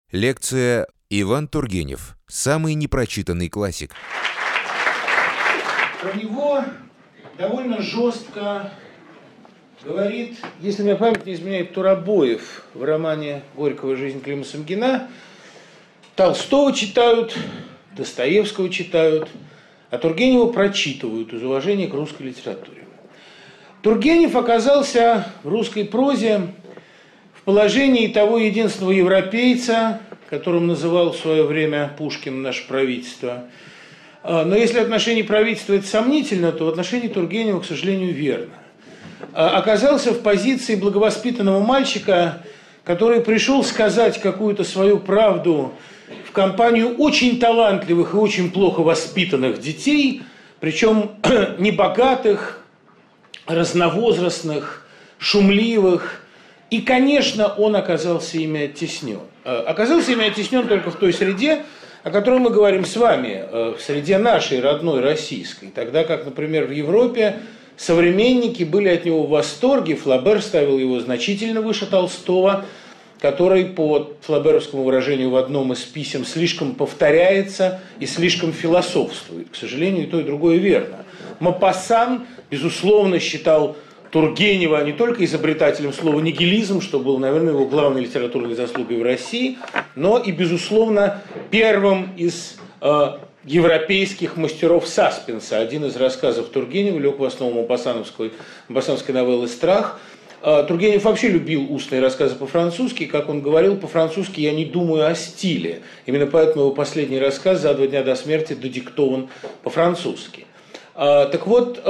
Лекция «Иван Тургенев. Самый непрочитанный классик». Про него довольно жестко говорит, если мне память не изменяет, Турабоев в романе Горького «Жизнь Клима Самгина». Толстого читают, Достоевского читают, а Тургенева прочитывают из уважения к русской литературе. Тургенев оказался в русской прозе в положении того единственного европейца, которым называл в свое время Пушкин наше правительство. Но если отношение правительства это сомнительно, то в отношении Тургенева, к сожалению, верно. Оказался в позиции благовоспитанного мальчика, который пришел сказать какую-то свою правду в компанию очень талантливых и очень плохо воспитанных детей, причем небогатых, разновозрастных, шумливых. И, конечно, он оказался ими оттеснен. Оказался ими оттеснен только в той среде, о которой мы говорим с вами, в среде нашей родной российской. Тогда как, например, в Европе современники были от него в восторге. Флабер ставил его значительно выше Толстого, который, по флаберовскому выражению в одном из писем, слишком повторяется и слишком философствует. К сожалению, и то, и другое верно. Мопассан, безусловно, считал Тургенева не только изобретателем слова «нигилизм», что было, наверное, его главной литературной заслугой в России, но и, безусловно, первым из европейских мастеров саспенса. Один из рассказов Тургенева лег в основу мопассановской новеллы «Страх». Тургенев вообще любил устные рассказы по-французски. Как он говорил, по-французски я не думаю о стиле. Именно поэтому его последний рассказ за 2 дня до смерти додиктован по-французски. Так вот,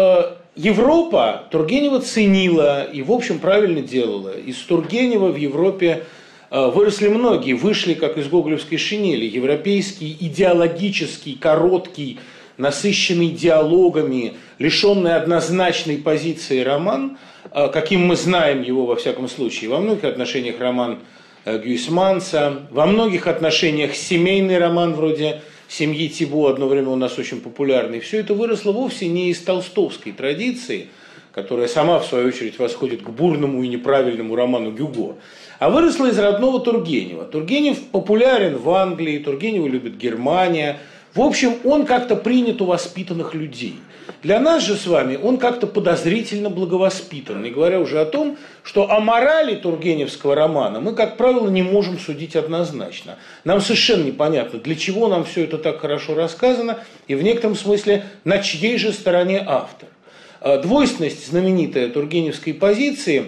Европа Тургенева ценила и, в общем, правильно делала. Из Тургенева в Европе выросли многие, вышли, как из гоголевской шинели, европейский, идеологический, короткий, насыщенный диалогами, лишенный однозначной позиции роман, каким мы знаем его, во всяком случае. Во многих отношениях роман Гюйсманса, во многих отношениях семейный роман вроде «Семьи Тибо», одно время у нас очень популярный. Все это выросло вовсе не из толстовской традиции, которая сама, в свою очередь, восходит к бурному и неправильному роману Гюго, а выросло из родного Тургенева. Тургенев популярен в Англии, Тургенева любит Германия. В общем, он как-то принят у воспитанных людей. Для нас же с вами он как-то подозрительно благовоспитан, не говоря уже о том, что о морали тургеневского романа мы, как правило, не можем судить однозначно. Нам совершенно непонятно, для чего нам все это так хорошо рассказано, и в некотором смысле на чьей же стороне автор. Двойственность знаменитая тургеневской позиции,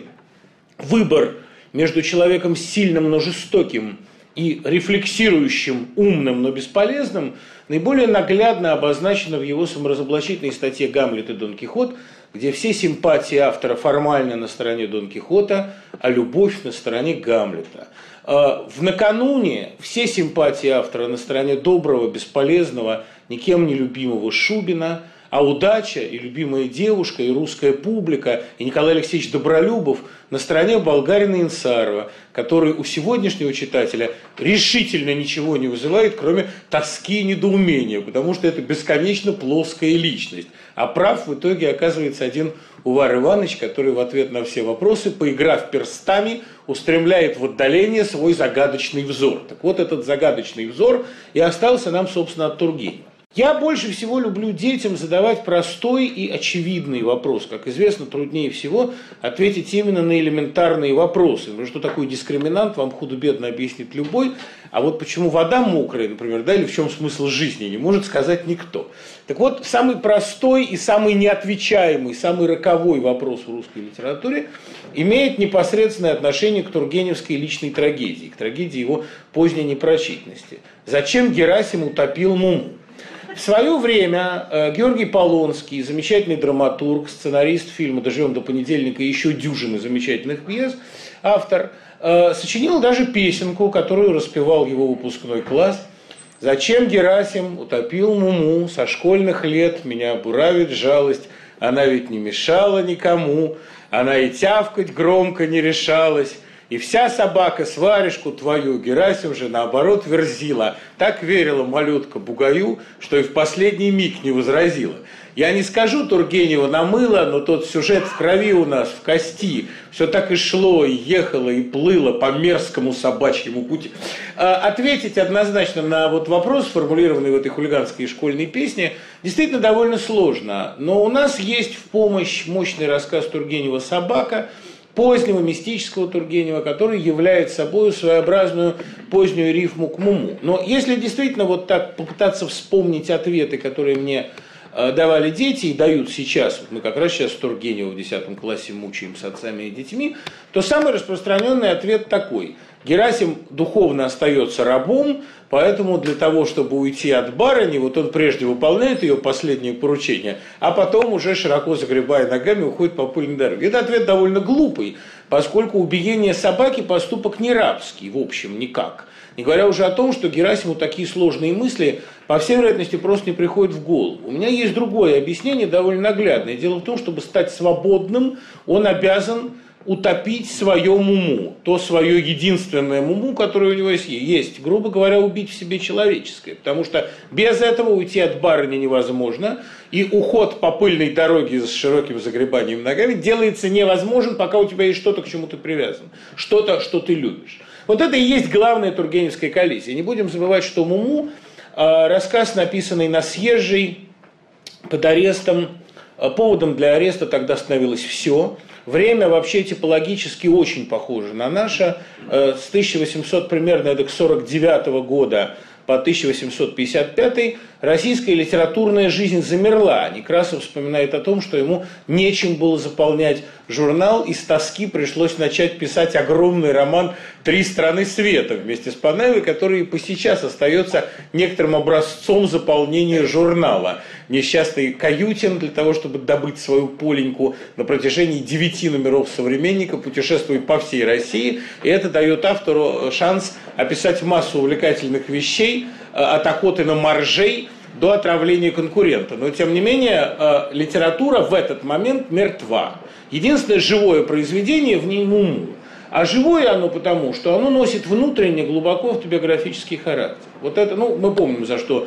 выбор между человеком сильным, но жестоким, и рефлексирующим, умным, но бесполезным, наиболее наглядно обозначено в его саморазоблачительной статье «Гамлет и Дон Кихот», где все симпатии автора формально на стороне Дон Кихота, а любовь на стороне Гамлета. В накануне все симпатии автора на стороне доброго, бесполезного, никем не любимого Шубина, а удача и любимая девушка, и русская публика, и Николай Алексеевич Добролюбов на стороне болгарина Инсарова, который у сегодняшнего читателя решительно ничего не вызывает, кроме тоски и недоумения, потому что это бесконечно плоская личность. А прав в итоге оказывается один Увар Иванович, который в ответ на все вопросы, поиграв перстами, устремляет в отдаление свой загадочный взор. Так вот, этот загадочный взор и остался нам, собственно, от Тургенева. Я больше всего люблю детям задавать простой и очевидный вопрос. Как известно, труднее всего ответить именно на элементарные вопросы. Потому что такой дискриминант вам худо-бедно объяснит любой. А вот почему вода мокрая, например, да, или в чем смысл жизни, не может сказать никто. Так вот, самый простой и самый неотвечаемый, самый роковой вопрос в русской литературе имеет непосредственное отношение к тургеневской личной трагедии, к трагедии его поздней непрочитанности. Зачем Герасим утопил Муму? В свое время Георгий Полонский, замечательный драматург, сценарист фильма «Доживем до понедельника» и еще дюжины замечательных пьес, автор, сочинил даже песенку, которую распевал его выпускной класс. «Зачем Герасим утопил Муму? Со школьных лет меня буравит жалость. Она ведь не мешала никому, она и тявкать громко не решалась, И вся собака сварежку твою, Герасим же, наоборот, верзила. Так верила малютка Бугаю, что и в последний миг не возразила. Я не скажу Тургенева намыло, но тот сюжет в крови у нас, в кости. Все так и шло, и ехало, и плыло по мерзкому собачьему пути. Ответить однозначно на вот вопрос, сформулированный в этой хулиганской школьной песне, действительно довольно сложно. Но у нас есть в помощь мощный рассказ Тургенева «Собака», позднего мистического Тургенева, который является собой своеобразную позднюю рифму к Муму. Но если действительно вот так попытаться вспомнить ответы, которые мне давали дети и дают сейчас, вот мы как раз сейчас Тургенева в 10 классе мучаем с отцами и детьми, то самый распространенный ответ такой: Герасим духовно остается рабом, поэтому для того, чтобы уйти от барыни, вот он прежде выполняет ее последнее поручение, а потом уже, широко загребая ногами, уходит по пыльной дороге. Этот ответ довольно глупый, поскольку убиение собаки поступок не рабский, в общем, никак. Не говоря уже о том, что Герасиму такие сложные мысли, по всей вероятности, просто не приходят в голову. У меня есть другое объяснение, довольно наглядное. Дело в том, чтобы стать свободным, он обязан утопить свое муму, то свое единственное муму, которое у него есть, грубо говоря, убить в себе человеческое, потому что без этого уйти от барыни невозможно, и уход по пыльной дороге с широким загребанием ногами делается невозможен, пока у тебя есть что-то, к чему ты привязан, что-то, что ты любишь. Вот это и есть главная тургеневская коллизия. Не будем забывать, что Муму рассказ, написанный на съезжей, под арестом, поводом для ареста тогда становилось все. Время вообще типологически очень похоже на наше. С 1800 примерно до 49 года по 1855 российская литературная жизнь замерла. Некрасов вспоминает о том, что ему нечем было заполнять журнал, и с тоски пришлось начать писать огромный роман «Три страны света» вместе с Панаевой, который и по сейчас остается некоторым образцом заполнения журнала. Несчастный Каютин для того, чтобы добыть свою Поленьку, на протяжении 9 номеров «Современника» путешествует по всей России, и это дает автору шанс описать массу увлекательных вещей, от охоты на моржей до отравления конкурента. Но, тем не менее, литература в этот момент мертва. Единственное живое произведение в ней Муму. А живое оно потому, что оно носит внутренне глубоко автобиографический характер. Вот это, мы помним, за что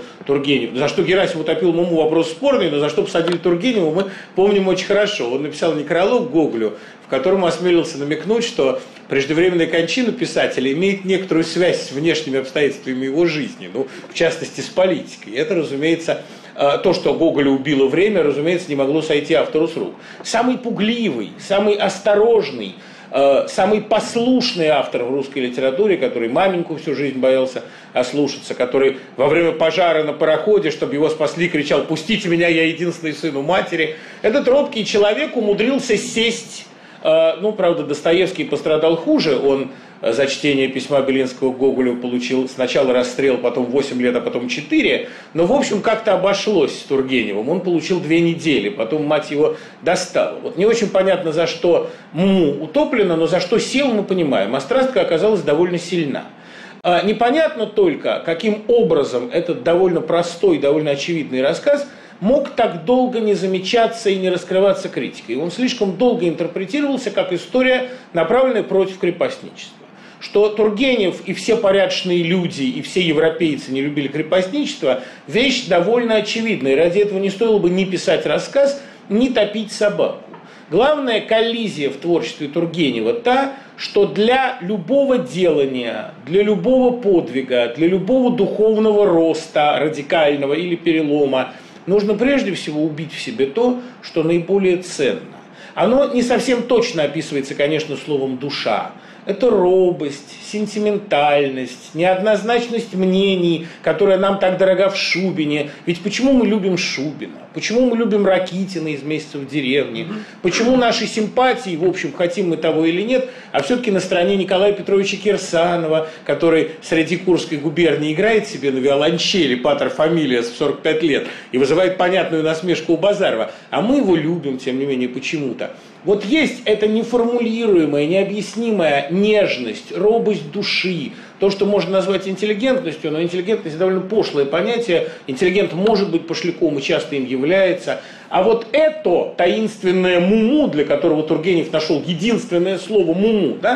Герасим утопил Муму, вопрос спорный, но за что посадили Тургенева, мы помним очень хорошо. Он написал некролог Гоголю, в котором осмелился намекнуть, что преждевременная кончина писателя имеет некоторую связь с внешними обстоятельствами его жизни, в частности, с политикой. И это, разумеется, то, что Гоголя убило время, разумеется, не могло сойти автору с рук. Самый пугливый, самый осторожный, самый послушный автор в русской литературе, который маменьку всю жизнь боялся ослушаться, который во время пожара на пароходе, чтобы его спасли, кричал: «Пустите меня, я единственный сын у матери». Этот робкий человек умудрился сесть. Правда, Достоевский пострадал хуже. Он за чтение письма Белинского к Гоголю получил сначала расстрел, потом 8 лет, а потом 4. Но, в общем, как-то обошлось с Тургеневым. Он получил 2 недели, потом мать его достала. Вот не очень понятно, за что Муму утоплено, но за что сел, мы понимаем. А страстка оказалась довольно сильна. Непонятно только, каким образом этот довольно простой, довольно очевидный рассказ мог так долго не замечаться и не раскрываться критикой. Он слишком долго интерпретировался как история, направленная против крепостничества. Что Тургенев и все порядочные люди, и все европейцы не любили крепостничество, вещь довольно очевидная. И ради этого не стоило бы ни писать рассказ, ни топить собаку. Главная коллизия в творчестве Тургенева та, что для любого делания, для любого подвига, для любого духовного роста, радикального или перелома, нужно прежде всего убить в себе то, что наиболее ценно. Оно не совсем точно описывается, конечно, словом «душа». Это робость, сентиментальность, неоднозначность мнений, которая нам так дорога в Шубине. Ведь почему мы любим Шубина? Почему мы любим Ракитина из «Месяца в деревне»? Почему наши симпатии, в общем, хотим мы того или нет, а все-таки на стороне Николая Петровича Кирсанова, который среди Курской губернии играет себе на виолончели патер фамилиас в 45 лет и вызывает понятную насмешку у Базарова, а мы его любим, тем не менее, почему-то. Вот есть эта неформулируемая, необъяснимая нежность, робость души, то, что можно назвать интеллигентностью, но интеллигентность довольно пошлое понятие, интеллигент может быть пошляком и часто им является, а вот это таинственное Муму, для которого Тургенев нашел единственное слово Муму, да,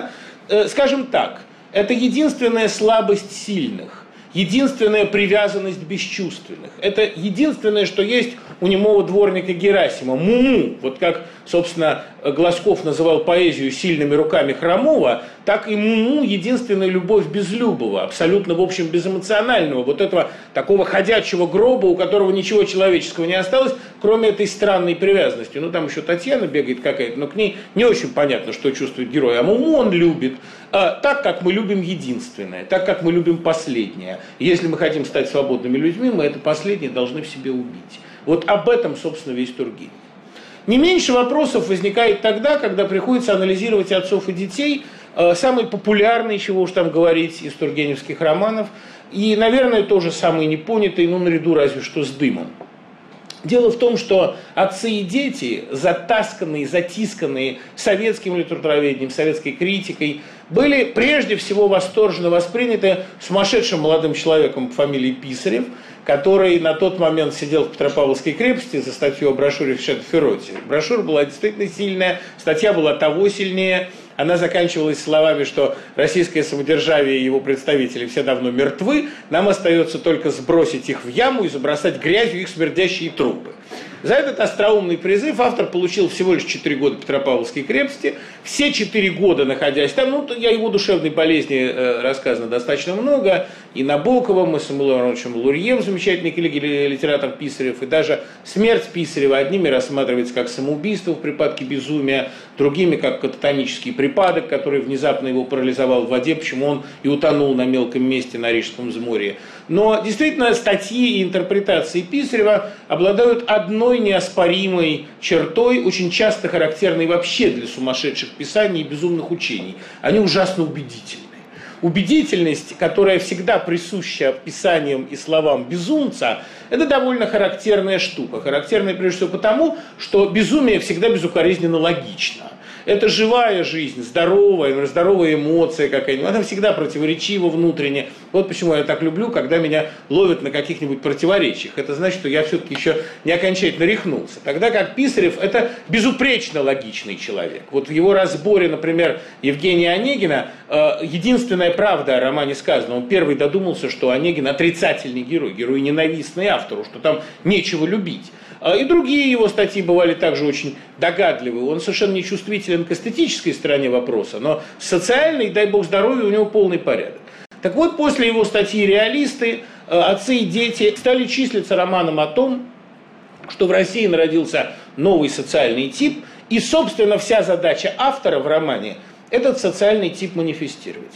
скажем так, это единственная слабость сильных, единственная привязанность бесчувственных. Это единственное, что есть у немого дворника Герасима. Муму, вот как, собственно, Глазков называл поэзию сильными руками Хромова, так и Муму единственная любовь Безлюбова, абсолютно, в общем, безэмоционального, вот этого такого ходячего гроба, у которого ничего человеческого не осталось, кроме этой странной привязанности. Ну, там еще Татьяна бегает какая-то, но к ней не очень понятно, что чувствует герой. А Муму он любит так, как мы любим единственное, так, как мы любим последнее. Если мы хотим стать свободными людьми, мы это последнее должны в себе убить. Вот об этом, собственно, весь Тургенев. Не меньше вопросов возникает тогда, когда приходится анализировать отцов и детей, самый популярный, чего уж там говорить, из тургеневских романов, и, наверное, тоже самый непонятый, ну, наряду разве что с «Дымом». Дело в том, что отцы и дети, затасканные, затисканные советским литературоведением, советской критикой, были прежде всего восторженно восприняты сумасшедшим молодым человеком по фамилии Писарев, который на тот момент сидел в Петропавловской крепости за статью о брошюре Ферроти. Брошюра была действительно сильная, статья была того сильнее. Она заканчивалась словами, что российское самодержавие и его представители все давно мертвы, нам остается только сбросить их в яму и забросать грязью их смердящие трупы. За этот остроумный призыв автор получил всего лишь 4 года в Петропавловской крепости. Все 4 года, находясь там, ну, о его душевной болезни рассказано достаточно много. И Набоковым, и Самуилом Ароновичем Лурье, замечательный литератор Писарев, и даже смерть Писарева одними рассматривается как самоубийство в припадке безумия, другими как кататонический припадок, который внезапно его парализовал в воде, почему он и утонул на мелком месте на Рижском взморье. Но действительно статьи и интерпретации Писарева обладают одной неоспоримой чертой, очень часто характерной вообще для сумасшедших писаний и безумных учений. Они ужасно убедительны. Убедительность, которая всегда присуща писаниям и словам безумца, это довольно характерная штука. Характерная прежде всего потому, что безумие всегда безукоризненно логично. Это живая жизнь, здоровая эмоция какая-нибудь. Она всегда противоречива внутренне. Вот почему я так люблю, когда меня ловят на каких-нибудь противоречиях. Это значит, что я все-таки еще не окончательно рехнулся. Тогда как Писарев – это безупречно логичный человек. Вот в его разборе, например, Евгения Онегина, единственная правда о романе сказана. Он первый додумался, что Онегин отрицательный герой, герой ненавистный автору, что там нечего любить. И другие его статьи бывали также очень догадливы. Он совершенно не чувствителен к эстетической стороне вопроса, но социальный, дай бог здоровья, у него полный порядок. Так вот, после его статьи «Реалисты» отцы и дети стали числиться романом о том, что в России народился новый социальный тип, и, собственно, вся задача автора в романе – этот социальный тип манифестировать.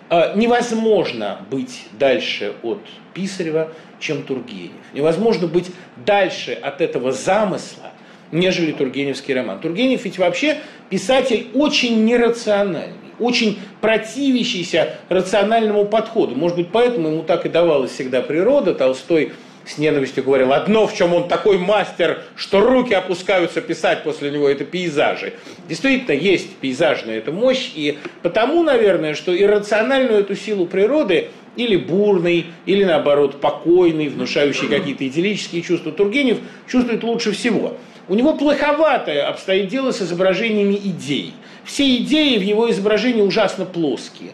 Невозможно быть дальше от Писарева, чем Тургенев. Невозможно быть дальше от этого замысла, нежели тургеневский роман. Тургенев ведь вообще писатель очень нерациональный, очень противящийся рациональному подходу. Может быть, поэтому ему так и давалась всегда природа. Толстой с ненавистью говорил: одно, в чем он такой мастер, что руки опускаются писать после него, это пейзажи. Действительно, есть пейзажная эта мощь, и потому, наверное, что иррациональную эту силу природы, или бурный, или наоборот покойный, внушающий какие-то идиллические чувства, Тургенев чувствует лучше всего. У него плоховатое обстоит дело с изображениями идей. Все идеи в его изображении ужасно плоские.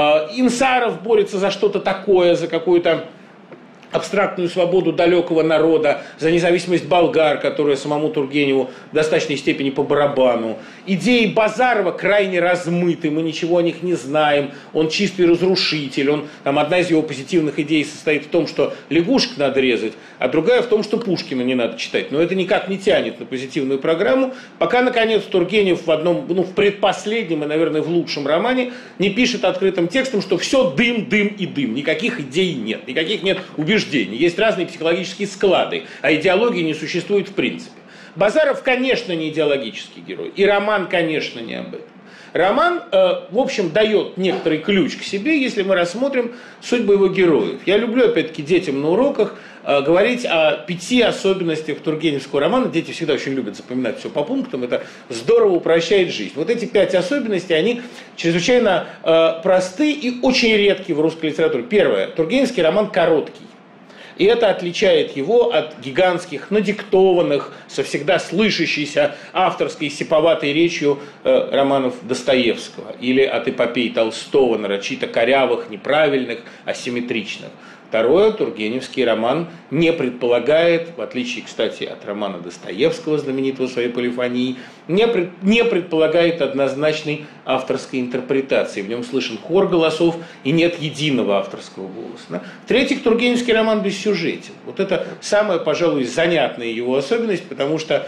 Инсаров борется за что-то такое, за какую-то абстрактную свободу далекого народа, за независимость болгар, которая самому Тургеневу в достаточной степени по барабану. Идеи Базарова крайне размыты, мы ничего о них не знаем, он чистый разрушитель, одна из его позитивных идей состоит в том, что лягушек надо резать, а другая в том, что Пушкина не надо читать. Но это никак не тянет на позитивную программу, пока, наконец, Тургенев в предпоследнем и, наверное, в лучшем романе не пишет открытым текстом, что все дым, дым и дым, никаких идей нет, никаких нет убеждений. Есть разные психологические склады, а идеологии не существует в принципе. Базаров, конечно, не идеологический герой, и роман, конечно, не об этом. Роман, в общем, дает некоторый ключ к себе, если мы рассмотрим судьбу его героев. Я люблю, опять-таки, детям на уроках говорить о 5 особенностях тургеневского романа. Дети всегда очень любят запоминать все по пунктам, это здорово упрощает жизнь. Вот эти 5 особенностей, они чрезвычайно просты и очень редки в русской литературе. Первое. Тургеневский роман короткий. И это отличает его от гигантских, надиктованных, со всегда слышащейся авторской сиповатой речью романов Достоевского или от эпопей Толстого, нарочито корявых, неправильных, асимметричных. Второе, тургеневский роман не предполагает, в отличие, кстати, от романа Достоевского, знаменитого своей полифонией, не предполагает однозначной авторской интерпретации. В нем слышен хор голосов и нет единого авторского голоса. В-третьих, тургеневский роман бессюжетен. Вот это самая, пожалуй, занятная его особенность, потому что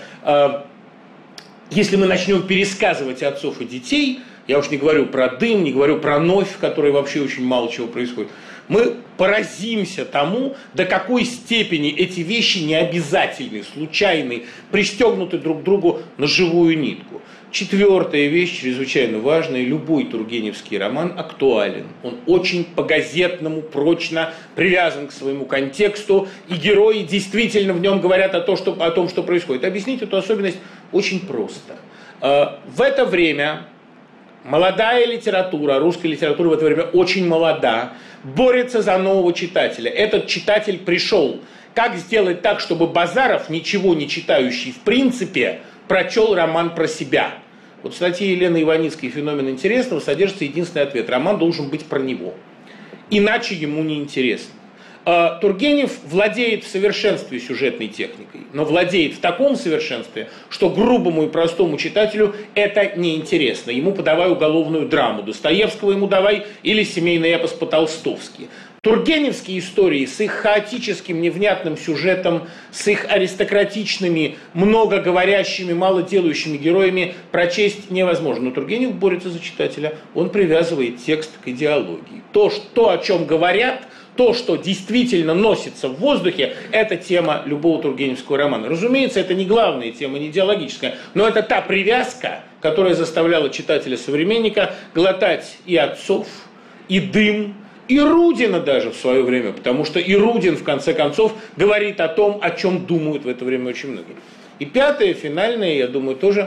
если мы начнем пересказывать отцов и детей, я уж не говорю про «Дым», не говорю про «Новь», в которой вообще очень мало чего происходит, мы поразимся тому, до какой степени эти вещи необязательны, случайны, пристегнуты друг к другу на живую нитку. Четвертая вещь, чрезвычайно важная, любой тургеневский роман актуален. Он очень по-газетному, прочно привязан к своему контексту, и герои действительно в нем говорят о том, что происходит. Объяснить эту особенность очень просто. В это время молодая литература, русская литература в это время очень молода, борется за нового читателя. Этот читатель пришел. Как сделать так, чтобы Базаров, ничего не читающий в принципе, прочел роман про себя? Вот в статье Елены Иваницкой «Феномен интересного» содержится единственный ответ. Роман должен быть про него. Иначе ему не интересно. Тургенев владеет в совершенстве сюжетной техникой, но владеет в таком совершенстве, что грубому и простому читателю это неинтересно. Ему подавай уголовную драму Достоевского, ему давай или семейный эпос по-толстовски. Тургеневские истории с их хаотическим, невнятным сюжетом, с их аристократичными, многоговорящими, малоделающими героями прочесть невозможно. Но Тургенев борется за читателя, он привязывает текст к идеологии. То, о чем говорят, то, что действительно носится в воздухе, это тема любого тургеневского романа. Разумеется, это не главная тема, не идеологическая, но это та привязка, которая заставляла читателя-современника глотать и отцов, и «Дым», и Рудина даже в свое время, потому что и Рудин, в конце концов, говорит о том, о чем думают в это время очень многие. И пятая, финальная, я думаю, тоже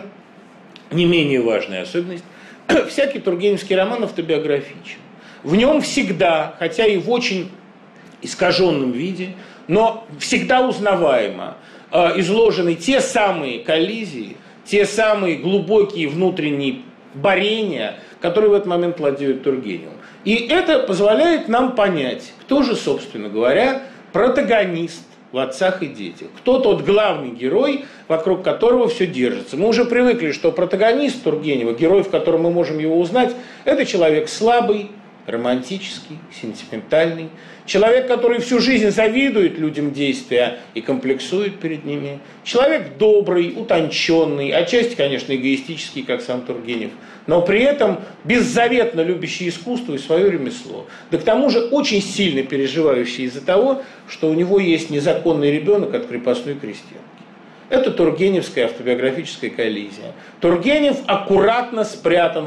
не менее важная особенность. Всякий тургеневский роман автобиографичен. В нем всегда, хотя и в очень искаженном виде, но всегда узнаваемо изложены те самые коллизии, те самые глубокие внутренние борения, которые в этот момент владеют Тургеневым. И это позволяет нам понять, кто же, собственно говоря, протагонист в «Отцах и детях». Кто тот главный герой, вокруг которого все держится. Мы уже привыкли, что протагонист Тургенева, герой, в котором мы можем его узнать, это человек слабый, романтический, сентиментальный, человек, который всю жизнь завидует людям действия и комплексует перед ними, человек добрый, утонченный, отчасти, конечно, эгоистический, как сам Тургенев, но при этом беззаветно любящий искусство и свое ремесло. Да к тому же очень сильно переживающий из-за того, что у него есть незаконный ребенок от крепостной крестьянки. Это тургеневская автобиографическая коллизия. Тургенев аккуратно спрятан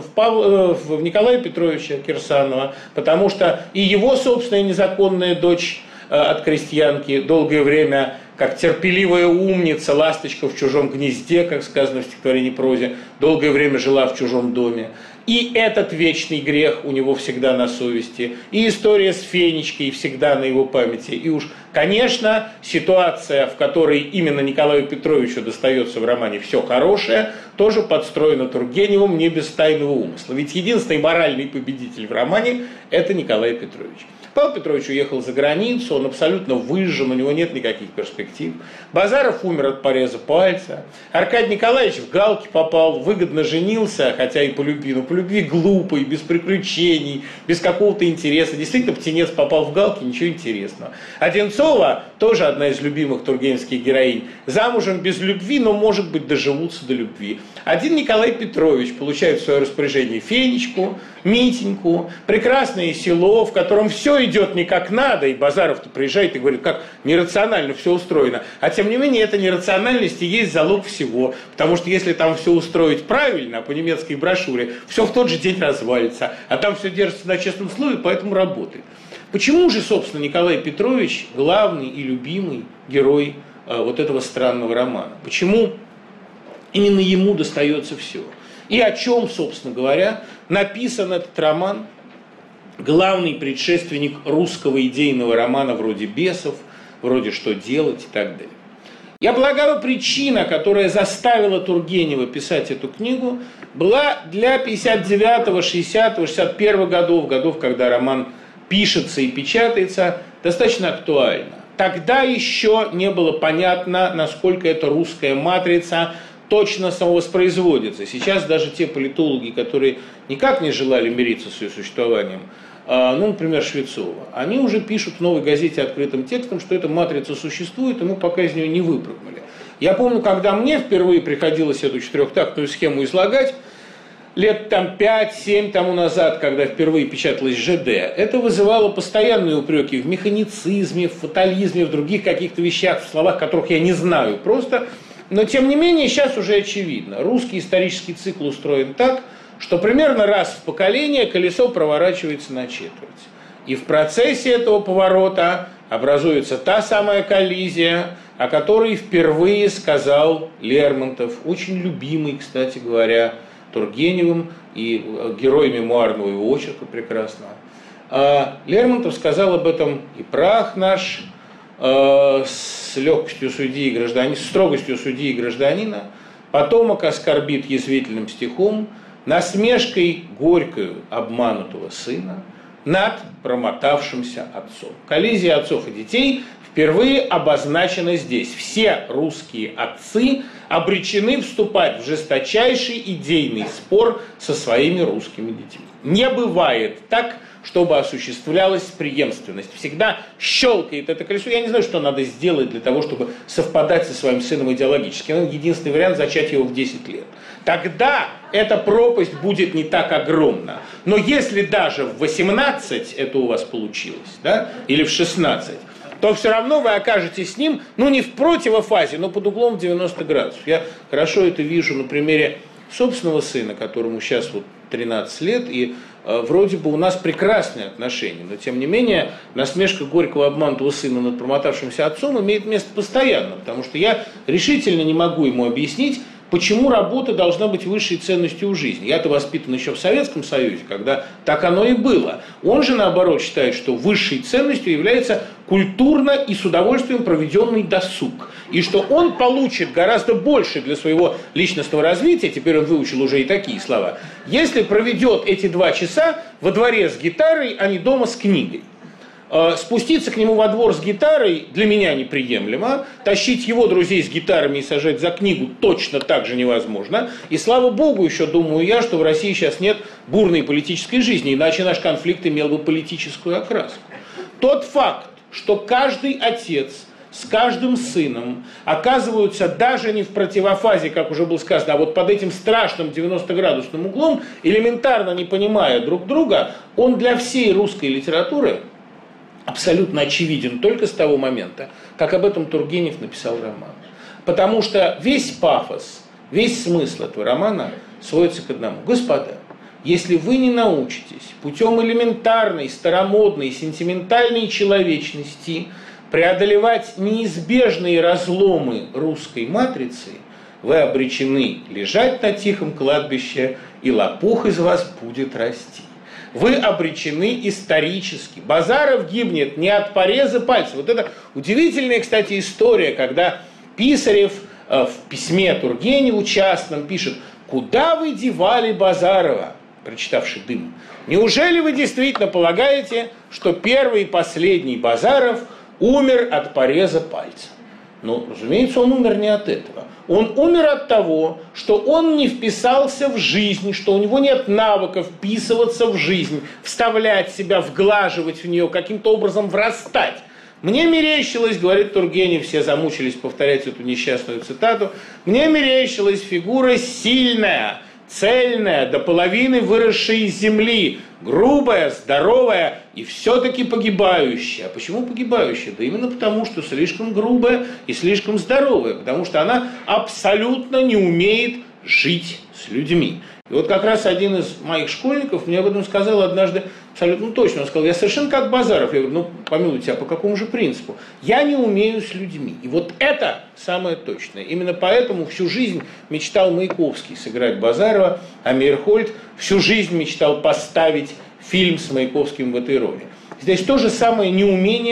в Николая Петровича Кирсанова, потому что и его собственная незаконная дочь от крестьянки долгое время, как терпеливая умница, ласточка в чужом гнезде, как сказано в стихотворении «Прозе», долгое время жила в чужом доме. И этот вечный грех у него всегда на совести, и история с Фенечкой всегда на его памяти. И уж, конечно, ситуация, в которой именно Николаю Петровичу достается в романе «Все хорошее», тоже подстроена Тургеневым не без тайного умысла. Ведь единственный моральный победитель в романе – это Николай Петрович. Павел Петрович уехал за границу, он абсолютно выжжен, у него нет никаких перспектив. Базаров умер от пореза пальца. Аркадий Николаевич в галки попал, выгодно женился, хотя и по любви, но по любви глупой, без приключений, без какого-то интереса. Действительно, птенец попал в галки, ничего интересного. Одинцова, тоже одна из любимых тургеневских героинь, замужем без любви, но, может быть, доживутся до любви. Один Николай Петрович получает в свое распоряжение Фенечку, Митеньку, прекрасное село, в котором все идет не как надо, и Базаров-то приезжает и говорит, как нерационально все устроено. А тем не менее, эта нерациональность и есть залог всего. Потому что если там все устроить правильно, по немецкой брошюре, все в тот же день развалится. А там все держится на честном слове, поэтому работает. Почему же, собственно, Николай Петрович главный и любимый герой вот этого странного романа? Почему именно ему достается все? И о чем, собственно говоря, написан этот роман, главный предшественник русского идейного романа вроде «Бесов», вроде «Что делать» и так далее. Я полагаю, причина, которая заставила Тургенева писать эту книгу, была для 59-го, 60-го, 61-го годов, когда роман пишется и печатается, достаточно актуальна. Тогда еще не было понятно, насколько эта русская матрица точно самовоспроизводится. Сейчас даже те политологи, которые никак не желали мириться с ее существованием, например, Швецова, они уже пишут в «Новой газете» открытым текстом, что эта матрица существует, и мы пока из нее не выпрыгнули. Я помню, когда мне впервые приходилось эту четырехтактную схему излагать, лет 5-7 тому назад, когда впервые печаталась ЖД, это вызывало постоянные упреки в механицизме, в фатализме, в других каких-то вещах, в словах, которых я не знаю просто. Но, тем не менее, сейчас уже очевидно. Русский исторический цикл устроен так, что примерно раз в поколение колесо проворачивается на четверть. И в процессе этого поворота образуется та самая коллизия, о которой впервые сказал Лермонтов, очень любимый, кстати говоря, Тургеневым и герой мемуарного его очерка прекрасного. Лермонтов сказал об этом: «И прах наш с легкостью судьи и гражданина, с строгостью судьи и гражданина, потомок оскорбит язвительным стихом, насмешкой горькою обманутого сына над промотавшимся отцом». Коллизия отцов и детей впервые обозначена здесь. Все русские отцы обречены вступать в жесточайший идейный спор со своими русскими детьми. Не бывает так, чтобы осуществлялась преемственность. Всегда щелкает это колесо. Я не знаю, что надо сделать для того, чтобы совпадать со своим сыном идеологически. Единственный вариант – зачать его в 10 лет. Тогда эта пропасть будет не так огромна. Но если даже в 18 это у вас получилось, да, или в 16, то все равно вы окажетесь с ним, не в противофазе, но под углом 90 градусов. Я хорошо это вижу на примере собственного сына, которому сейчас 13 лет, и вроде бы у нас прекрасные отношения, но тем не менее насмешка горького обманутого сына над промотавшимся отцом имеет место постоянно, потому что я решительно не могу ему объяснить, почему работа должна быть высшей ценностью в жизни. Я-то воспитан еще в Советском Союзе, когда так оно и было. Он же, наоборот, считает, что высшей ценностью является культурно и с удовольствием проведенный досуг. И что он получит гораздо больше для своего личностного развития, теперь он выучил уже и такие слова, если проведет эти 2 часа во дворе с гитарой, а не дома с книгой. Спуститься к нему во двор с гитарой для меня неприемлемо, тащить его друзей с гитарами и сажать за книгу точно так же невозможно. И слава богу, еще думаю я, что в России сейчас нет бурной политической жизни, иначе наш конфликт имел бы политическую окраску. Тот факт, что каждый отец с каждым сыном оказываются даже не в противофазе, как уже было сказано, а под этим страшным 90-градусным углом, элементарно не понимая друг друга, он для всей русской литературы абсолютно очевиден только с того момента, как об этом Тургенев написал роман. Потому что весь пафос, весь смысл этого романа сводится к одному. Господа, если вы не научитесь путем элементарной, старомодной, сентиментальной человечности преодолевать неизбежные разломы русской матрицы, вы обречены лежать на тихом кладбище, и лопух из вас будет расти. Вы обречены исторически. Базаров гибнет не от пореза пальца. Это удивительная, кстати, история, когда Писарев в письме Тургеневу частном пишет: «Куда вы девали Базарова?» Прочитавший «Дым». «Неужели вы действительно полагаете, что первый и последний Базаров умер от пореза пальца?» Разумеется, он умер не от этого. Он умер от того, что он не вписался в жизнь, что у него нет навыков вписываться в жизнь, вставлять себя, вглаживать в нее, каким-то образом врастать. Мне мерещилось, говорит Тургенев, все замучились повторять эту несчастную цитату, мне мерещилась фигура сильная, цельная, до половины выросшая из земли, грубая, здоровая и все-таки погибающая. А почему погибающая? Да именно потому, что слишком грубая и слишком здоровая, потому что она абсолютно не умеет жить с людьми. И как раз один из моих школьников мне об этом сказал однажды абсолютно точно. Он сказал: я совершенно как Базаров. Я говорю: помилуйте, а по какому же принципу? Я не умею с людьми. И это самое точное. Именно поэтому всю жизнь мечтал Маяковский сыграть Базарова, а Мейерхольд всю жизнь мечтал поставить фильм с Маяковским в этой роли. Здесь то же самое неумение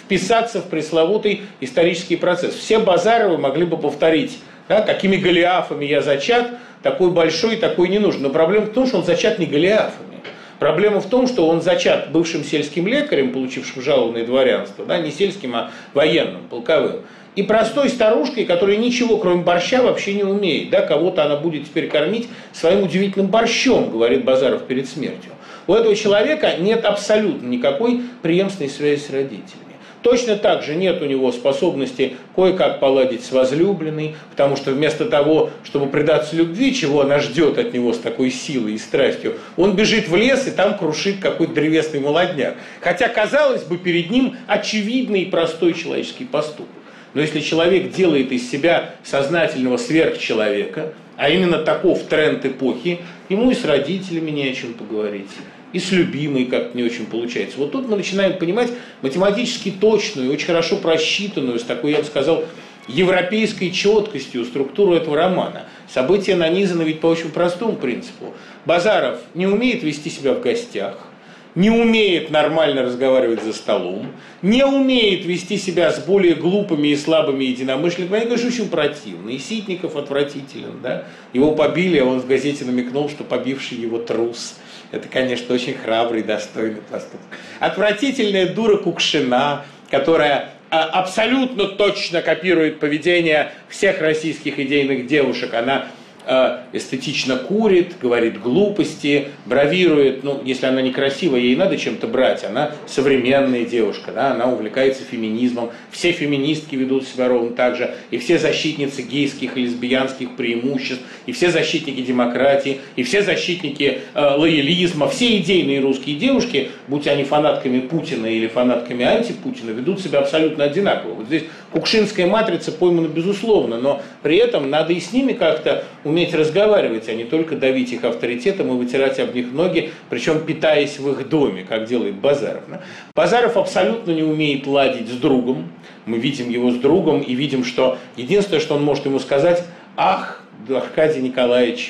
вписаться в пресловутый исторический процесс. Все Базаровы могли бы повторить, да, какими Голиафами я зачат, такой большой, такой не нужен. Но проблема в том, что он зачат не Голиафами. Проблема в том, что он зачат бывшим сельским лекарем, получившим жалованное дворянство, да, не сельским, а военным, полковым, и простой старушкой, которая ничего, кроме борща, вообще не умеет. Да, кого-то она будет теперь кормить своим удивительным борщом, говорит Базаров перед смертью. У этого человека нет абсолютно никакой преемственной связи с родителями. Точно так же нет у него способности кое-как поладить с возлюбленной, потому что вместо того, чтобы предаться любви, чего она ждет от него с такой силой и страстью, он бежит в лес и там крушит какой-то древесный молодняк. Хотя, казалось бы, перед ним очевидный и простой человеческий поступок. Но если человек делает из себя сознательного сверхчеловека, а именно таков тренд эпохи, ему и с родителями не о чем поговорить, и с любимой как-то не очень получается. Вот тут мы начинаем понимать математически точную, очень хорошо просчитанную, с такой, я бы сказал, европейской четкостью структуру этого романа. События нанизаны ведь по очень простому принципу. Базаров не умеет вести себя в гостях, не умеет нормально разговаривать за столом, не умеет вести себя с более глупыми и слабыми единомышленниками. Они, конечно, очень противны. И Ситников отвратителен, да? Его побили, а он в газете намекнул, что побивший его трус. Это, конечно, очень храбрый, достойный поступок. Отвратительная дура Кукшина, которая абсолютно точно копирует поведение всех российских идейных девушек. Она эстетично курит, говорит глупости, бравирует. Ну, если она некрасивая, ей надо чем-то брать. Она современная девушка, да? Она увлекается феминизмом. Все феминистки ведут себя ровно так же. И все защитницы гейских и лесбиянских преимуществ, и все защитники демократии, и все защитники лоялизма. Все идейные русские девушки, будь они фанатками Путина или фанатками антипутина, ведут себя абсолютно одинаково. Вот здесь кукшинская матрица поймана безусловно, но при этом надо и с ними как-то уметь разговаривать, а не только давить их авторитетом и вытирать об них ноги, причем питаясь в их доме, как делает Базаров. Да? Базаров абсолютно не умеет ладить с другом. Мы видим его с другом и видим, что единственное, что он может ему сказать: ах, Аркадий Николаевич,